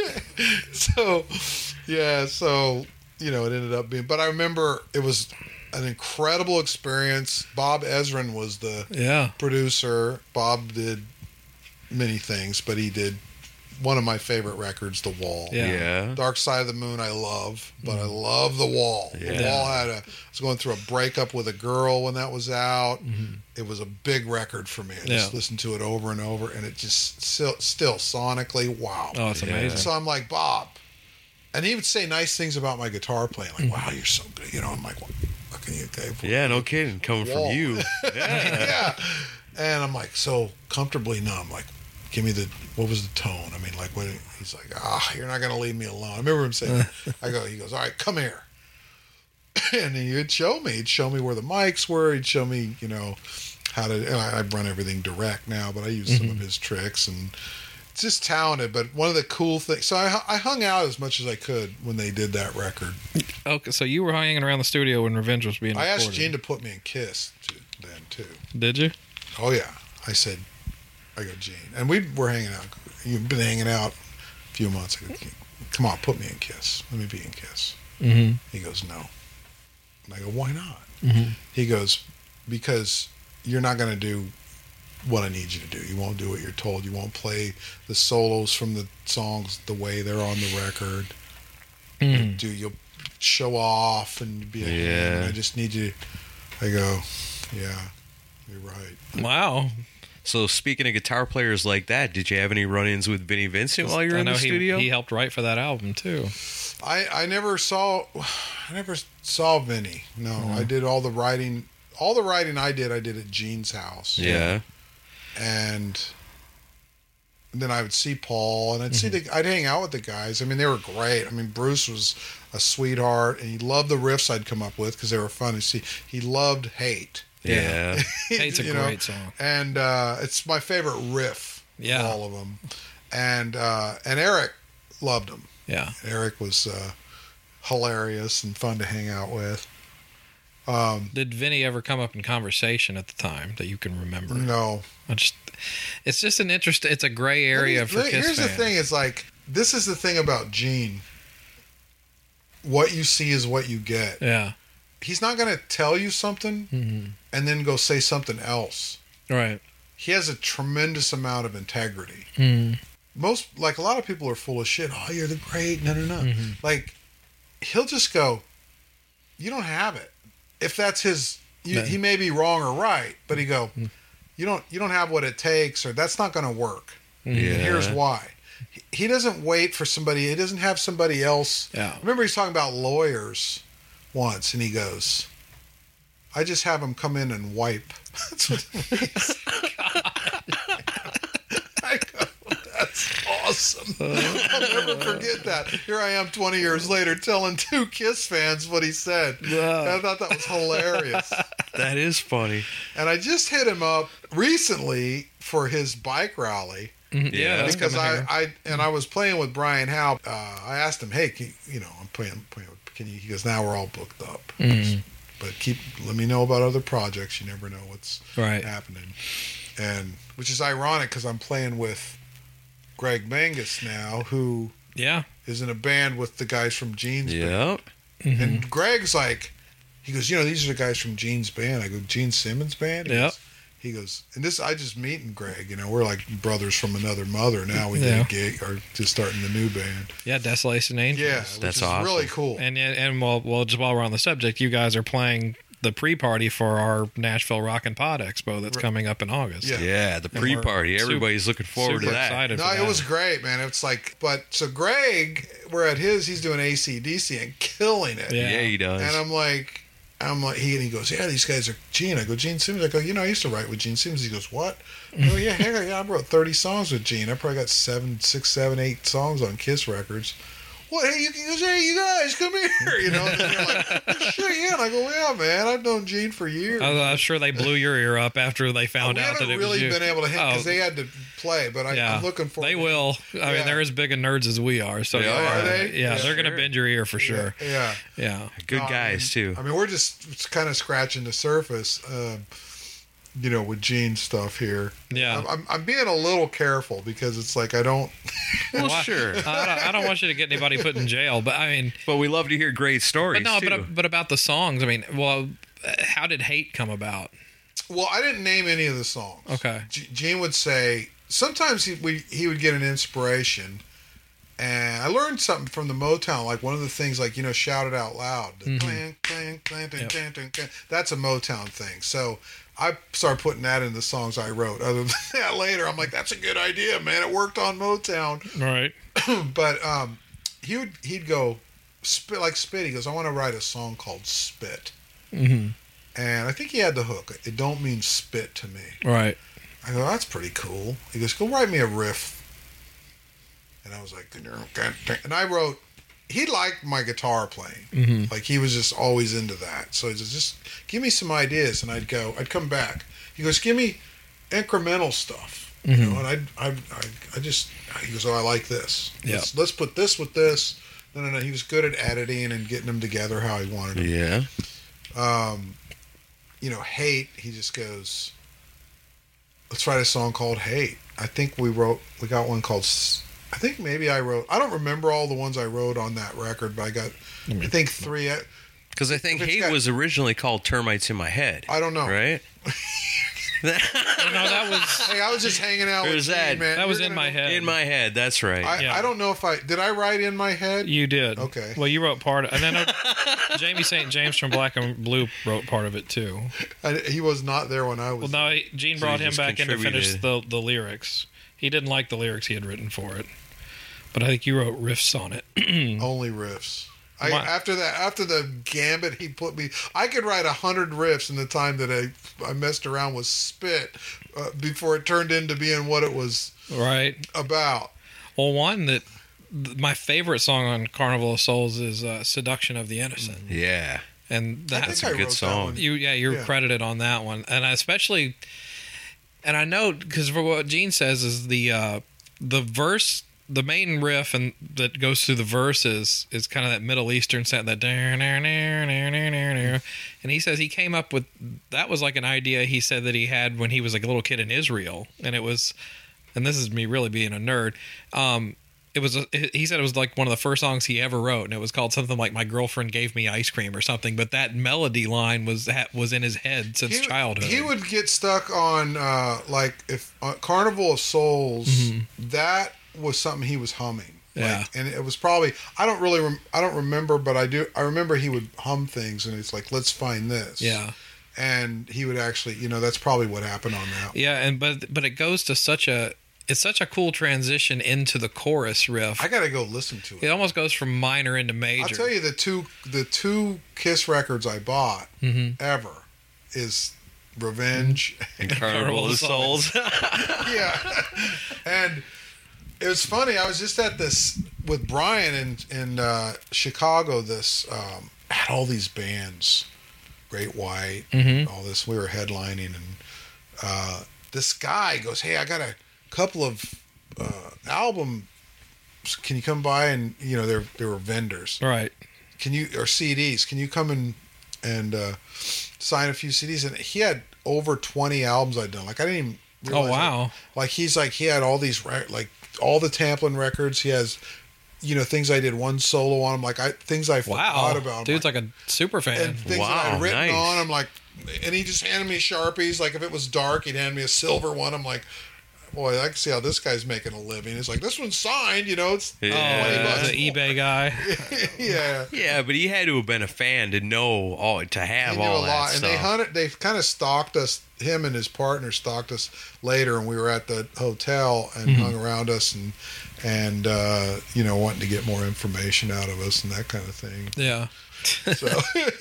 So, yeah, so, you know, it ended up being, but I remember it was an incredible experience. Bob Ezrin was the Yeah. producer. Bob did many things, but he did one of my favorite records, The Wall. Yeah. Yeah. Dark Side of the Moon I love, but I love The Wall. The Yeah. Wall had a, I was going through a breakup with a girl when that was out. It was a big record for me. I just Yeah. listened to it over and over, and it just still, still sonically, wow. Oh, it's Yeah. amazing. So I'm like, Bob. And he would say nice things about my guitar playing, like, wow, you're so good. You know, I'm like, what, what can you okay? Yeah, no kidding. Coming from Wall. you. Yeah. Yeah. And I'm like, so comfortably numb. Like, give me the, what was the tone? I mean, like, what? He's like, ah, you're not going to leave me alone. I remember him saying, I go, he goes, all right, come here. And he would show me, he'd show me where the mics were. He'd show me, you know, how to, and I, I run everything direct now, but I use some of his tricks, and it's just talented. But one of the cool things, so I, I hung out as much as I could when they did that record. Okay, so you were hanging around the studio when Revenge was being I recorded. asked Gene to put me in Kiss to, then too. Did you? Oh yeah, I said, I go, Gene, and we were hanging out. You've been hanging out a few months. I go, come on, put me in Kiss. Let me be in Kiss. Mm-hmm. He goes, no. And I go, why not? Mhm. He goes, because you're not going to do what I need you to do. You won't do what you're told. You won't play the solos from the songs the way they're on the record. Mm-hmm. Do you'll show off and be like, Yeah. I just need you. I go, yeah, you're right. Wow. So speaking of guitar players like that, did you have any run-ins with Vinnie Vincent while you were I in know the he, studio? he helped write for that album too. I, I never saw I never saw Vinny. No, I did all the writing. All the writing I did, I did at Gene's house. Yeah. And then I would see Paul, and I'd see the, I'd hang out with the guys. I mean, they were great. I mean, Bruce was a sweetheart, and he loved the riffs I'd come up with because they were fun to see. He loved Hate. Yeah. Hate's a You know? great song. And uh, it's my favorite riff Yeah. of all of them. And uh, and Eric loved them. Yeah. Eric was uh, hilarious and fun to hang out with. Um, Did Vinny ever come up in conversation at the time that you can remember? no. I just, it's just an interest. It's a gray area Let me- for let- Kiss Here's fans. the thing: is like this is the thing about Gene. What you see is what you get. Yeah. He's not going to tell you something Mm-hmm. and then go say something else. Right. He has a tremendous amount of integrity. Mm. Most, like a lot of people are full of shit. Oh, you're the great. No, no, no. Mm-hmm. Like, he'll just go, you don't have it. If that's his, you, No. Mm. he may be wrong or right, but he go, you don't, you don't have what it takes, or that's not going to work. Yeah. And here's why. He- He doesn't wait for somebody. He doesn't have somebody else. Yeah. I remember he's talking about lawyers once, and he goes, I just have them come in and wipe. That's what he's I go, that's awesome. I'll never forget that. Here I am twenty years later telling two Kiss fans what he said. Yeah. I thought that was hilarious. That is funny. And I just hit him up recently for his bike rally. Mhm. Yeah. Yeah. That's Because coming I, here. I and I was playing with Brian Howe. Uh, I asked him, "Hey, can you, you know, I'm playing, playing. Can you?" He goes, "Now we're all booked up, Mhm. but keep let me know about other projects. You never know what's Right. happening." And which is ironic because I'm playing with Greg Mangus now, who Yeah. is in a band with the guys from Gene's band. Yep. Mm-hmm. And Greg's like, he goes, "You know, these are the guys from Gene's band." I go, "Gene Simmons' band?" He Yep. goes, He goes, and this, I just meeting Greg, you know, we're like brothers from another mother. Now we Yeah. did a gig, or just starting the new band. Yeah. Desolation Angels. Yeah, which That's is awesome. really cool. And yet- and well, well, just while we're on the subject, you guys are playing the pre-party for our Nashville Rock and Pod Expo that's coming up in August. Yeah. Yeah, the And we're pre-party. super- Everybody's looking forward super to that. excited No, for it that. was great, man. It's like, but so Greg, we're at his, he's doing A C D C and killing it. Yeah. Yeah, he does. And I'm like, I'm like, he and he goes, yeah, these guys are Gene. I go, Gene Simmons. I go, you know, I used to write with Gene Simmons. He goes, what? I go, yeah, heck, yeah, I wrote thirty songs with Gene. I probably got seven, six, seven, eight songs on Kiss records. What? Hey, you, he goes, hey, you guys, come here. You know, and you're like, oh, shit, yeah. And I go, yeah, man, I've known Gene for years. I was, I'm sure they blew your ear up after they we found out that haven't it really was you. been able to hit because Oh. they had to play, but I, Yeah, I'm looking forward. They to will. I Yeah. mean, they're as big of nerds as we are. So Yeah, yeah, are they? yeah, Yeah, they're gonna sure. bend your ear for sure. Yeah. Yeah, Good No, I guys, mean- too. I mean, we're just kind of scratching the surface, um, you know, with Gene stuff here. yeah. I'm, I'm, I'm being a little careful because it's like I don't. Well, Why- sure. I don't, I don't want you to get anybody put in jail, but I mean, But we love to hear great stories, but no, too. but but about the songs. I mean, well, uh, how did Hate come about? Well, I didn't name any of the songs. Okay. G- Gene would say, sometimes he we, he would get an inspiration, and I learned something from the Motown. Like one of the things, like you know, shout it out loud. The Mhm. clang, clang, clang, clang, Yep. clang, clang, clang. That's a Motown thing. So I started putting that in the songs I wrote. Other than that, later I'm like, that's a good idea, man. It worked on Motown. Right. But um, he would he'd go spit like spit. He goes, I want to write a song called Spit, Mm-hmm. and I think he had the hook. It don't mean spit to me. Right. I go, that's pretty cool. He goes, go write me a riff. And I was like, and I wrote. He liked my guitar playing. Mm-hmm. Like he was just always into that. So he says, just give me some ideas, and I'd go. I'd come back. He goes, give me incremental stuff. You Mhm. know, and I'd, I, I, I just. He goes, oh, I like this. Yeah. Let's, let's put this with this. No, no, no. He was good at editing and getting them together how he wanted them. Yeah. Um, you know, Hate. He just goes, let's write a song called Hate. I think we wrote. We got one called. S- I think maybe I wrote. I don't remember all the ones I wrote on that record, but I got. I think three. I, Because I think If it's Hate got- was originally called Termites in My Head. I don't know. Right? No, that was Hey, I was just hanging out Where's with Gene, that? man. that was You're in gonna my know- head. In My Head, that's right. I, Yeah. I don't know if I did. I write in my head. You did. Okay. Well, you wrote part of and then uh, Jamie Saint James from Black and Blue wrote part of it too. I, he was not there when I was. Well, no, he- Gene So brought he him just back in to finish the, contributed. the lyrics. He didn't like the lyrics he had written for it, but I think you wrote riffs on it. Only riffs. I, Why- after that, after the gambit he put me, I could write a hundred riffs in the time that I I messed around with Spit uh, before it turned into being what it was Right. about. Well, one that th- my favorite song on Carnival of Souls is uh, "Seduction of the Innocent," yeah. and I that's think I a good wrote that song. one. you. Yeah, you're Yeah. credited on that one, and I especially, and I know because for what Gene says is the uh, the verse. The main riff and that goes through the verses is kind of that Middle Eastern sound, that and he says he came up with that was like an idea he said that he had when he was like a little kid in Israel, and it was, and this is me really being a nerd. Um, it was a, he said it was like one of the first songs he ever wrote, and it was called something like "My Girlfriend Gave Me Ice Cream" or something. But that melody line was was in his head since He, childhood. he would get stuck on uh, like if uh, Carnival of Souls. That was something he was humming. Like, Yeah. and it was probably I don't really rem- I don't remember, but I do I remember he would hum things, and it's like let's find this. Yeah. And he would actually, you know, that's probably what happened on that. Yeah, and but but it goes to such a it's such a cool transition into the chorus riff. I got to go listen to it. It almost goes from minor into major. I'll tell you the two the two Kiss records I bought Mhm. ever is Revenge. And Carnival of Souls. Yeah. And it was funny. I was just at this with Brian in in uh, Chicago. This um, had all these bands, Great White, Mhm. all this. We were headlining, and uh, this guy goes, "Hey, I got a couple of uh, albums. Can you come by?" And you know, there there were vendors. Right. Can you or C Ds? Can you come and and uh, sign a few C Ds? And he had over twenty albums I'd done. Like I didn't even. Oh realize wow. it. Like he's like he had all these re- like all the Tamplin records. He has, you know, things I did one solo on. I'm like I things I Wow. forgot about. I'm Dude's like, like a super fan. and things Wow, that I'd written nice. on. I'm like, and he just handed me Sharpies. Like if it was dark, he'd hand me a silver one. I'm like, boy, I can see how this guy's making a living. It's like this one's signed. You know, it's Oh, Yeah. twenty uh, bucks. the eBay guy. Yeah. Yeah, but he had to have been a fan to know all to have He knew all a that lot, stuff. and they hunted. They kind of stalked us. Him and his partner stalked us later, and we were at the hotel and Mm-hmm. hung around us, and and uh, you know, wanting to get more information out of us and that kind of thing. Yeah. So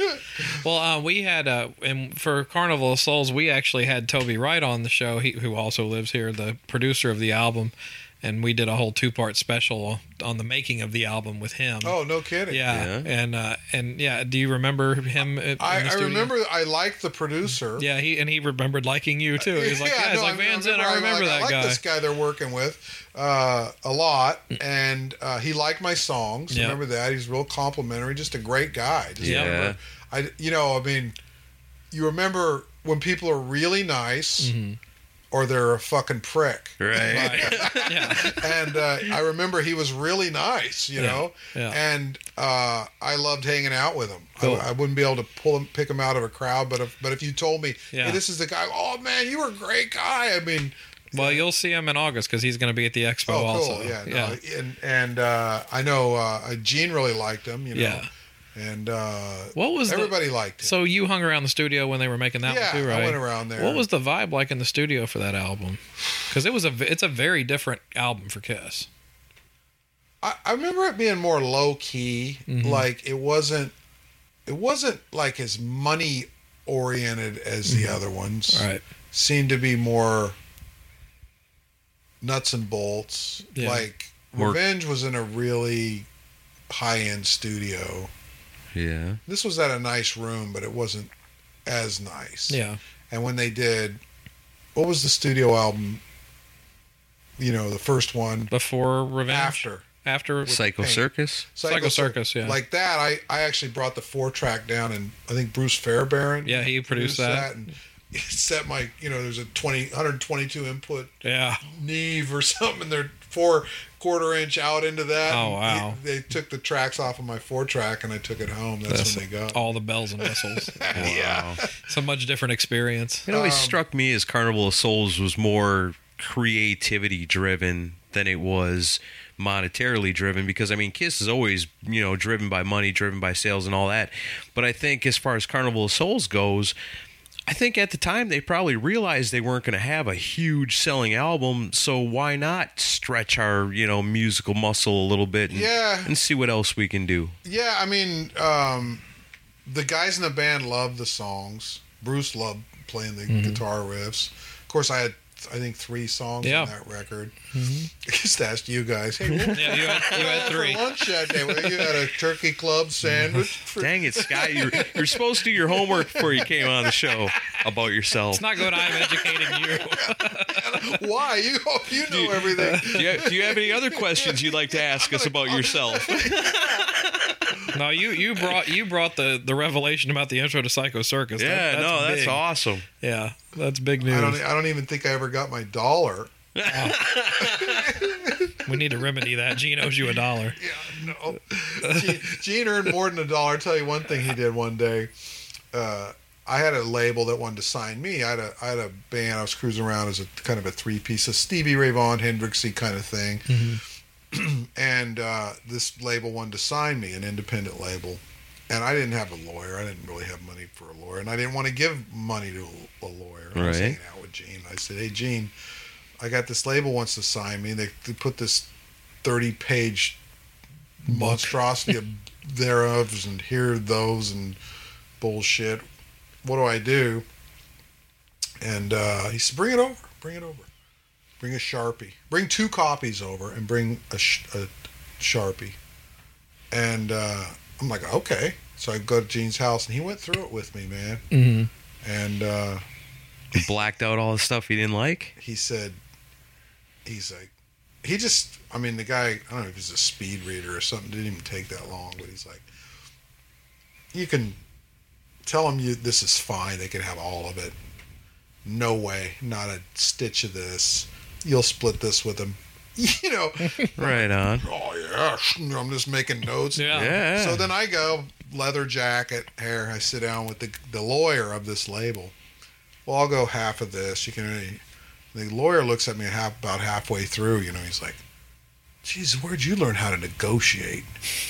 Well, uh, we had uh, and for Carnival of Souls, we actually had Toby Wright on the show, he, who also lives here, the producer of the album, and we did a whole two part special on the making of the album with him. oh, no kidding. yeah, Yeah. and uh, and yeah, do you remember him? At, I, in the I studio? remember. I liked the producer. Yeah, he and he remembered liking you too. He's like, yeah, he's no, like I Van Zandt. remember- I remember like, that I like guy. this guy they're working with uh, a lot, and uh, he liked my songs. Yeah. Remember that? He's real complimentary. Just a great guy. Just Yeah. remember- I, you know, I mean, you remember when people are really nice, or they're a fucking prick. right. Right. yeah. And uh, I remember he was really nice, you Yeah, know, yeah. and uh, I loved hanging out with him. Cool. I, I wouldn't be able to pull him, pick him out of a crowd, but if but if you told me, Yeah. hey, this is the guy, oh man, you were a great guy. I mean, Well, you'll see him in August because he's going to be at the expo Oh, also. cool. Yeah, no, yeah. and and uh, I know uh, Gene really liked him. You know, Yeah. and uh, What was the- everybody liked him. So you hung around the studio when they were making that yeah, one too, right? I went around there. What was the vibe like in the studio for that album? Because it was a it's a very different album for Kiss. I, I remember it being more low key. Mm-hmm. Like it wasn't. It wasn't like as money oriented as the other ones. Mm-hmm. Right. Seemed to be more nuts and bolts. Yeah. Like More- Revenge was in a really high end studio. Yeah. This was at a nice room, but it wasn't as nice. Yeah. And when they did, what was the studio album? You know, the first one Before Revenge. after After. Psycho paint. Circus. Psycho Circus, yeah. Like that, I, I actually brought the four track down, and I think Bruce Fairbairn. Yeah, he produced that. and set my, you know, there's a twenty, one twenty-two input Yeah. Neve or something, and they're four quarter inch out into that. Oh, and wow. They, they took the tracks off of my four track, and I took it home. That's, That's when they got. all the bells and whistles. Yeah. It's a much different experience. It always Um, struck me as Carnival of Souls was more creativity driven than it was monetarily driven, because I mean Kiss is always, you know, driven by money, driven by sales and all that. But I think as far as Carnival of Souls goes, I think at the time they probably realized they weren't going to have a huge selling album, so why not stretch our, you know, musical muscle a little bit and, Yeah. and see what else we can do. Yeah, I mean, um, the guys in the band loved the songs. Bruce loved playing the Mm-hmm. guitar riffs. Of course, I had, I think, three songs Yeah. on that record. I just asked you guys, hey, what Yeah, you had, you had for three. lunch that day? Well, you had a turkey club sandwich. For, Dang it, Scott, you're, you're supposed to do your homework before you came on the show about yourself. It's not good I'm educating you. why? You you know everything. Do you, do you have any other questions you'd like to ask us about yourself? No, you you brought you brought the, the revelation about the intro to Psycho Circus. That- Yeah, that's no, that's big. awesome. Yeah, that's big news. I don't. I don't even think I ever got my dollar. We need to remedy that. Gene owes you a dollar. Yeah, no. Gene, Gene earned more than a dollar. I'll tell you one thing he did one day. Uh, I had a label that wanted to sign me. I had a I had a band. I was cruising around as a kind of a three piece, a Stevie Ray Vaughan, Hendrixy kind of thing. And uh, this label wanted to sign me, an independent label. And I didn't have a lawyer. I didn't really have money for a lawyer, and I didn't want to give money to a, a lawyer. I was Right. hanging out with Gene. I said, "Hey, Gene, I got this label wants to sign me. They, they put this thirty-page monstrosity of thereofs and here those and bullshit. What do I do?" And uh, he said, "Bring it over. Bring it over. Bring a Sharpie. Bring two copies over and bring a, sh- a Sharpie." And uh, I'm like, "Okay." So I go to Gene's house, and he went through it with me, man. Mm-hmm. And uh, Blacked out all the stuff he didn't like. he said, he's like, he just, I mean, the guy, I don't know if he's a speed reader or something, didn't even take that long, but he's like, you can tell them you this is fine, they can have all of it. No way, not a stitch of this. You'll split this with them. You know, Right on. oh yeah, I'm just making notes. Yeah. Yeah. So then I go, leather jacket, hair. I sit down with the the lawyer of this label. Well, I'll go half of this. You can. Really, the lawyer looks at me half about halfway through. You know, he's like, "Geez, where'd you learn how to negotiate?"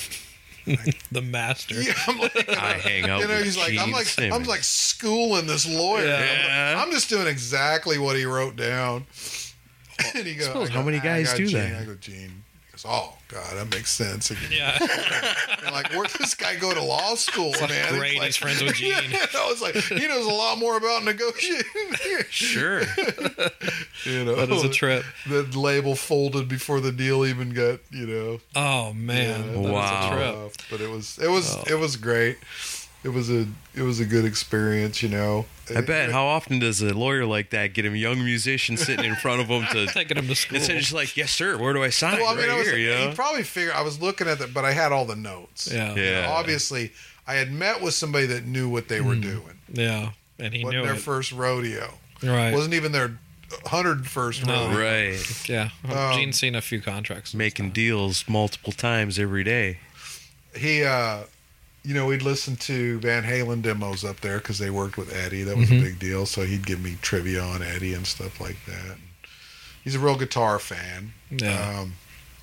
The master. Yeah, I'm like, I hang out you know, with he's like, Gene I'm like, I'm Simmons. like schooling this lawyer. Yeah. I'm, like, I'm just doing exactly what he wrote down. And he goes, suppose I how go, many "I guys got do Gene." that? I go, "Gene." He goes, "Oh God, that makes sense." And Yeah. I'm like, where'd this guy go to law school, like man? great, It's like, he's friends with Gene. I was like, he knows a lot more about negotiating. Sure. You know, That is a trip. The label folded before the deal even got, you know. Oh man. Yeah, That was Wow. a trip. uh, but it was, it was, Oh. it was great. It was a, it was a good experience, you know. I bet. How often does a lawyer like that get a young musician sitting in front of him to Taking him to school. instead of just like, yes, sir, where do I sign? Well, I mean, right I was, here, you know? he probably figured I was looking at it, but I had all the notes. Yeah. You know, Yeah. obviously, I had met with somebody that knew what they were doing. Yeah. And he Wasn't knew their it. first rodeo. Right. Wasn't even their hundred first No. rodeo. Right. Yeah. Um, Gene's seen a few contracts. and Making stuff. deals multiple times every day. He, uh, you know, we'd listen to Van Halen demos up there because they worked with Eddie. That was Mhm. a big deal. So he'd give me trivia on Eddie and stuff like that. he's a real guitar fan. Yeah. Um,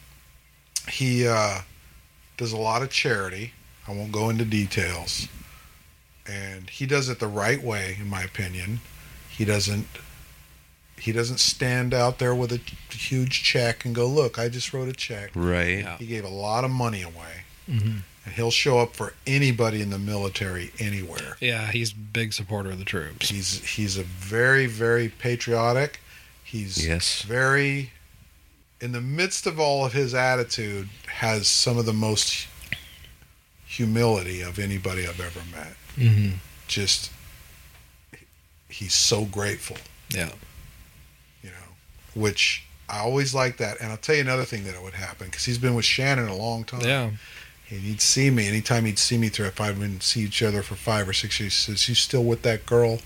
he uh, does a lot of charity. I won't go into details. And he does it the right way, in my opinion. He doesn't he doesn't stand out there with a huge check and go, look, I just wrote a check. Right. Yeah. He gave a lot of money away. Mm-hmm. And he'll show up for anybody in the military anywhere. Yeah, he's a big supporter of the troops. He's he's a very, very patriotic. He's Yes. very, in the midst of all of his attitude, has some of the most humility of anybody I've ever met. Mm-hmm. Just, he's so grateful, Yeah. you know, which I always like that. And I'll tell you another thing that would happen, because he's been with Shannon a long time. Yeah. And he'd see me, anytime he'd see me through, if I'd been see each other for five or six years, he says, you still with that girl?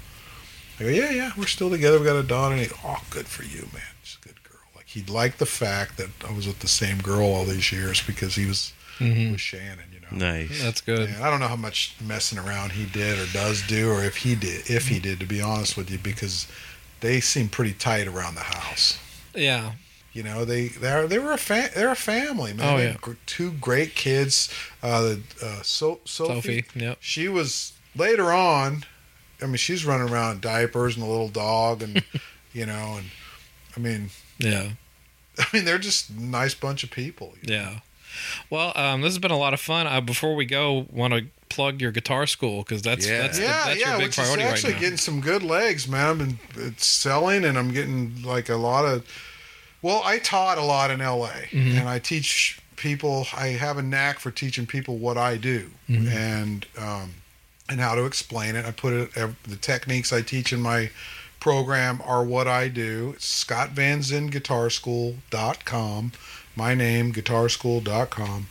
I go, yeah, yeah, we're still together. We got a daughter. And he, oh, good for you, man. She's a good girl. Like, he liked the fact that I was with the same girl all these years because he was Mm-hmm. with Shannon, you know. Nice. That's good. And I don't know how much messing around he did or does do, or if he did, if he did, to be honest with you, because they seem pretty tight around the house. Yeah. You know, they they they were a fa- they're a family, man. Oh, They yeah. had gr- two great kids. Uh, the uh, so Sophie, Sophie, yep. she was later on. I mean, she's running around in diapers and a little dog, and you know, and I mean, Yeah. I mean, they're just a nice bunch of people. you know? Yeah. Well, um, this has been a lot of fun. Uh, before we go, want to plug your guitar school because that's Yeah. that's, the- Yeah, that's yeah, your big which priority is right actually now. getting some good legs, man. I've been it's selling, and I'm getting like a lot of. Well, I taught a lot in L A, Mm-hmm. and I teach people. I have a knack for teaching people what I do, Mm-hmm. and um, and how to explain it. I put it the techniques I teach in my program are what I do. It's scott van zen guitar school dot com. My name, guitar school dot com.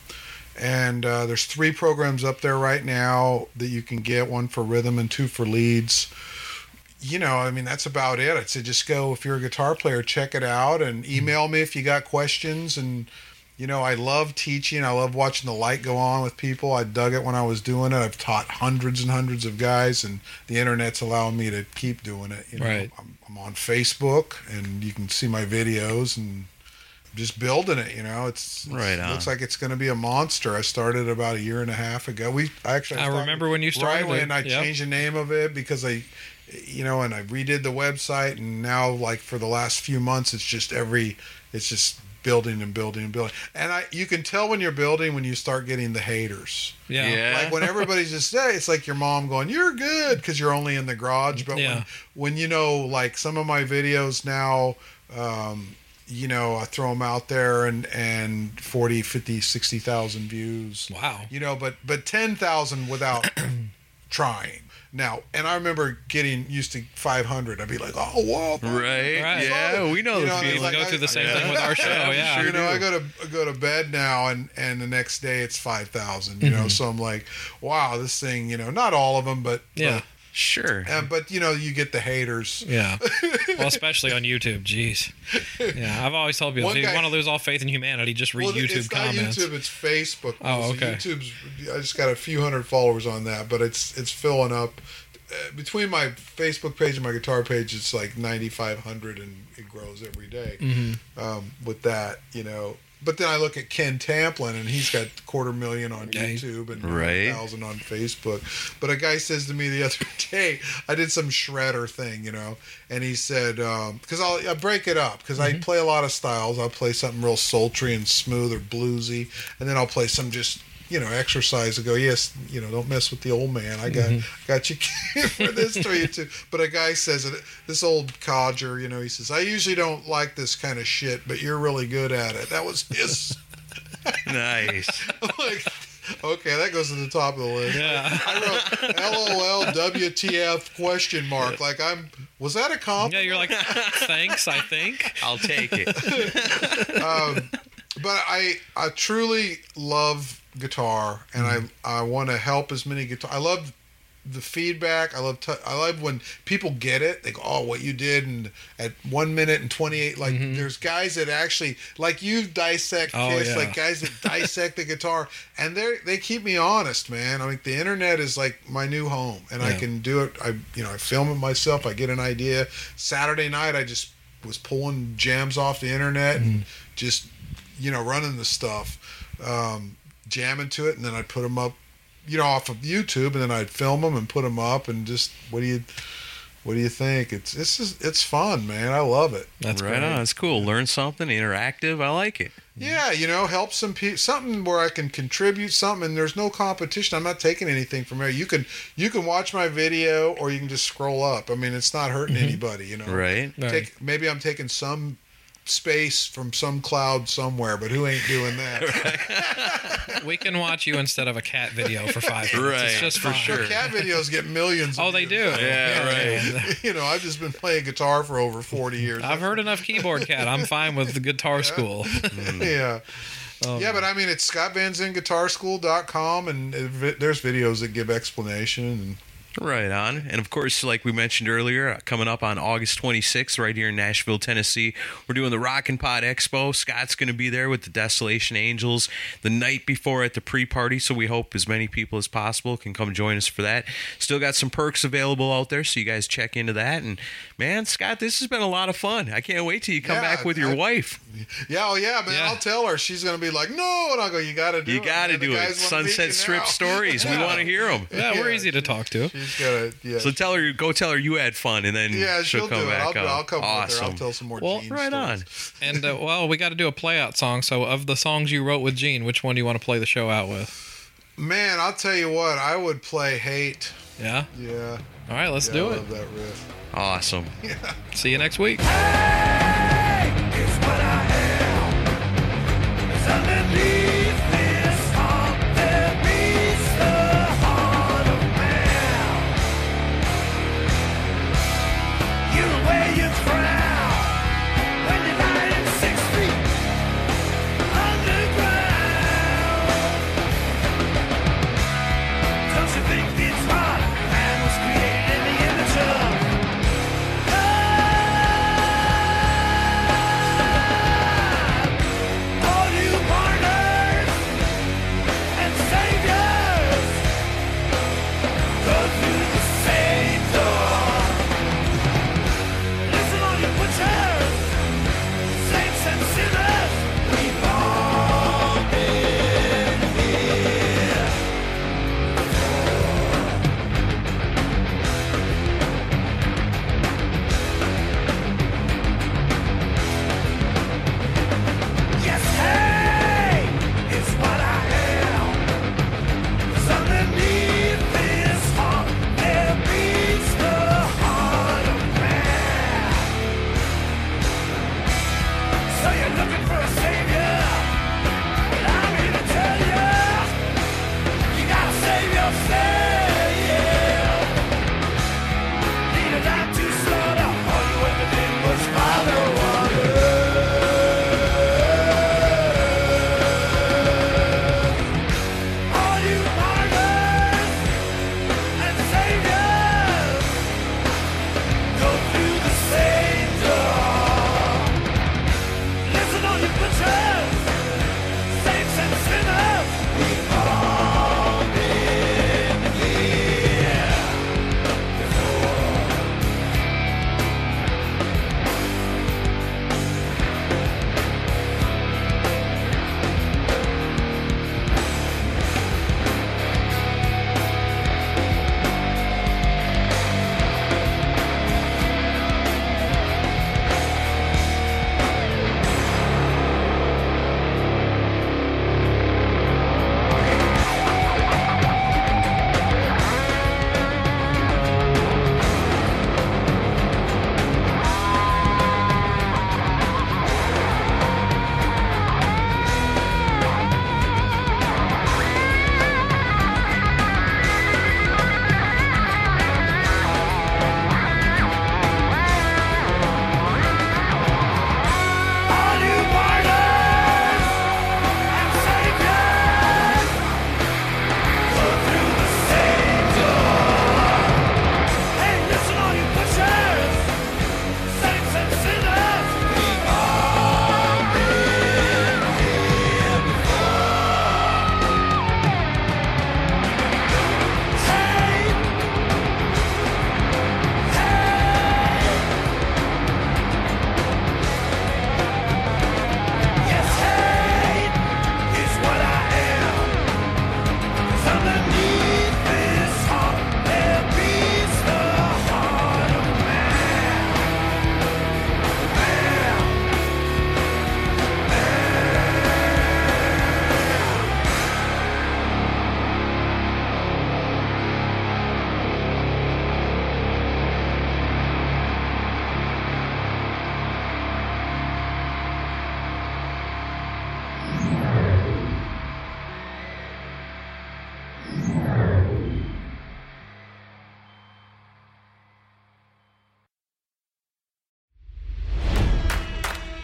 And uh, there's three programs up there right now that you can get, one for rhythm and two for leads. You know, I mean, that's about it. I'd say just go, if you're a guitar player, check it out and email me if you got questions. And, you know, I love teaching. I love watching the light go on with people. I dug it when I was doing it. I've taught hundreds and hundreds of guys, and the internet's allowing me to keep doing it. You know, Right. I'm, I'm on Facebook, and you can see my videos, and I'm just building it, you know. It's, it's Right on. looks like it's going to be a monster. I started about a year and a half ago. We I actually I started remember when you started right it. when I Yep. changed the name of it because I, you know, and I redid the website, and now like for the last few months, it's just every, it's just building and building and building. And I, you can tell when you're building when you start getting the haters. Yeah. Yeah. Like when everybody's just, hey, it's like your mom going, you're good, because you're only in the garage. But Yeah. when, when you know, like some of my videos now, um, you know, I throw them out there and, and forty, fifty, sixty thousand views. Wow. You know, but, but ten thousand without trying. Now, and I remember getting used to five hundred. I'd be like, oh, whoa. Right. Right. Yeah, we know You the know, it's We feeling. like go I- through the same yeah. thing with our show. Yeah, Yeah. sure You know, do. I go to I go to bed now, and, and the next day it's five thousand. You know, so I'm like, wow, this thing. You know, not all of them, but Yeah. Sure. but, uh, but you know, you get the haters. Yeah. Well, especially on YouTube. Jeez. Yeah. I've always told people One if you guy- want to lose all faith in humanity, just read Well, YouTube it's comments. not YouTube, it's Facebook. Oh, So okay. YouTube's. I just got a few hundred followers on that, but it's it's filling up. Uh, between my Facebook page and my guitar page, it's like ninety-five hundred, and it grows every day. Mm-hmm. Um, with that, you know. But then I look at Ken Tamplin, and he's got a quarter million on Yeah. YouTube and Right. one thousand on Facebook. But a guy says to me the other day, I did some shredder thing, you know, and he said, because I'll I break it up, because I play a lot of styles. I'll play something real sultry and smooth or bluesy, and then I'll play some just, you know, exercise and go, yes, you know, don't mess with the old man. I got got you for this for you too. But a guy says it, this old codger, you know, he says, I usually don't like this kind of shit, but you're really good at it. That was his. Nice. I'm like, okay, that goes to the top of the list. Yeah. I wrote LOL W T F question mark. Like I'm, was that a Yeah. compliment? You're like, thanks, I think. I'll take it. Um, but I, I truly love guitar, and I, I want to help as many guitar. I love the feedback. I love, t- I love when people get it. They go, "Oh, what you did!" And at one minute and twenty-eight, like there's guys that actually, like you dissect Oh, Kiss, yeah. like guys that dissect the guitar, and they they keep me honest, man. I mean, the internet is like my new home, and I Yeah. can do it. I, you know, I film it myself. I get an idea. Saturday night, I just was pulling jams off the internet Mm-hmm. and just, you know, running the stuff, um, jamming to it, and then I'd put them up, you know, off of YouTube, and then I'd film them and put them up, and just what do you, what do you think? It's it's just, it's fun, man. I love it. That's right great. on. It's cool. Learn something interactive. I like it. Yeah, you know, help some people, something where I can contribute something, and there's no competition. I'm not taking anything from there. You can you can watch my video, or you can just scroll up. I mean, it's not hurting anybody, you know. Right. Right. Take maybe I'm taking some space from some cloud somewhere, but who ain't doing that? We can watch you instead of a cat video for five minutes. Right, It's just for fine. sure. Cat videos get millions. Of Oh, they views. do. Yeah, right. You know, I've just been playing guitar for over forty years. I've heard enough keyboard cat. I'm fine with the guitar school. Yeah. Yeah, but I mean, it's scott van zen guitar school dot com, and uh, vi- there's videos that give explanation. And Right on. And of course, like we mentioned earlier, coming up on August twenty-sixth right here in Nashville, Tennessee, we're doing the Rockin' Pod Expo. Scott's going to be there with the Desolation Angels the night before at the pre-party, so we hope as many people as possible can come join us for that. Still got some perks available out there, so you guys check into that. And man, Scott, this has been a lot of fun. I can't wait till you come Yeah, back with your I- wife. yeah, oh yeah, man, Yeah. I'll tell her. She's gonna be like, no, and I'll go, you gotta do You it. got to man. The do it. guys wanna meet Sunset you Strip now." stories. We want to hear them. Yeah, we're Yeah. easy to talk to. She's gotta, yeah. So tell her, go tell her you had fun, and then yeah, she'll, she'll, come do it. back I'll, do- on. I'll come with her. Awesome. I'll tell some more Well, Gene right on. stories. And, uh, well, we got to do a play out song. So, of the songs you wrote with Gene, which one do you want to play the show out with? Man, I'll tell you what, I would play Hate. Yeah? Yeah. All right, let's yeah, do I it. love that riff. Awesome. See you next week. Created in the image of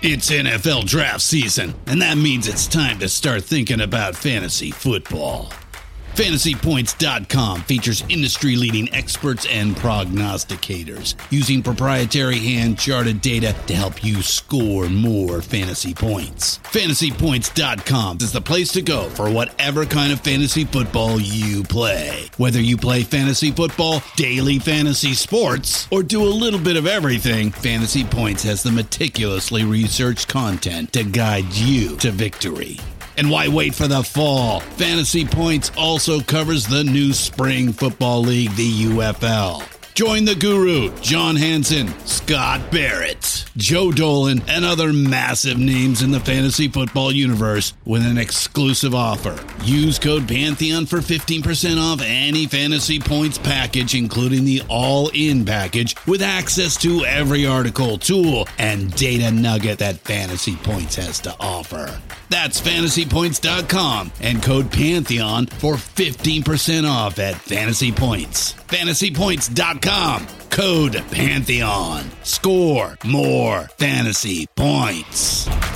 It's N F L draft season, and that means it's time to start thinking about fantasy football. Fantasy Points dot com features industry-leading experts and prognosticators using proprietary hand-charted data to help you score more fantasy points. Fantasy Points dot com is the place to go for whatever kind of fantasy football you play. Whether you play fantasy football, daily fantasy sports, or do a little bit of everything, Fantasy Points has the meticulously researched content to guide you to victory. And why wait for the fall? Fantasy Points also covers the new spring football league, the U F L. Join the guru, John Hansen, Scott Barrett, Joe Dolan, and other massive names in the fantasy football universe with an exclusive offer. Use code Pantheon for fifteen percent off any Fantasy Points package, including the all-in package, with access to every article, tool, and data nugget that Fantasy Points has to offer. That's Fantasy Points dot com and code Pantheon for fifteen percent off at Fantasy Points. Fantasy Points dot com, code Pantheon. Score more fantasy points.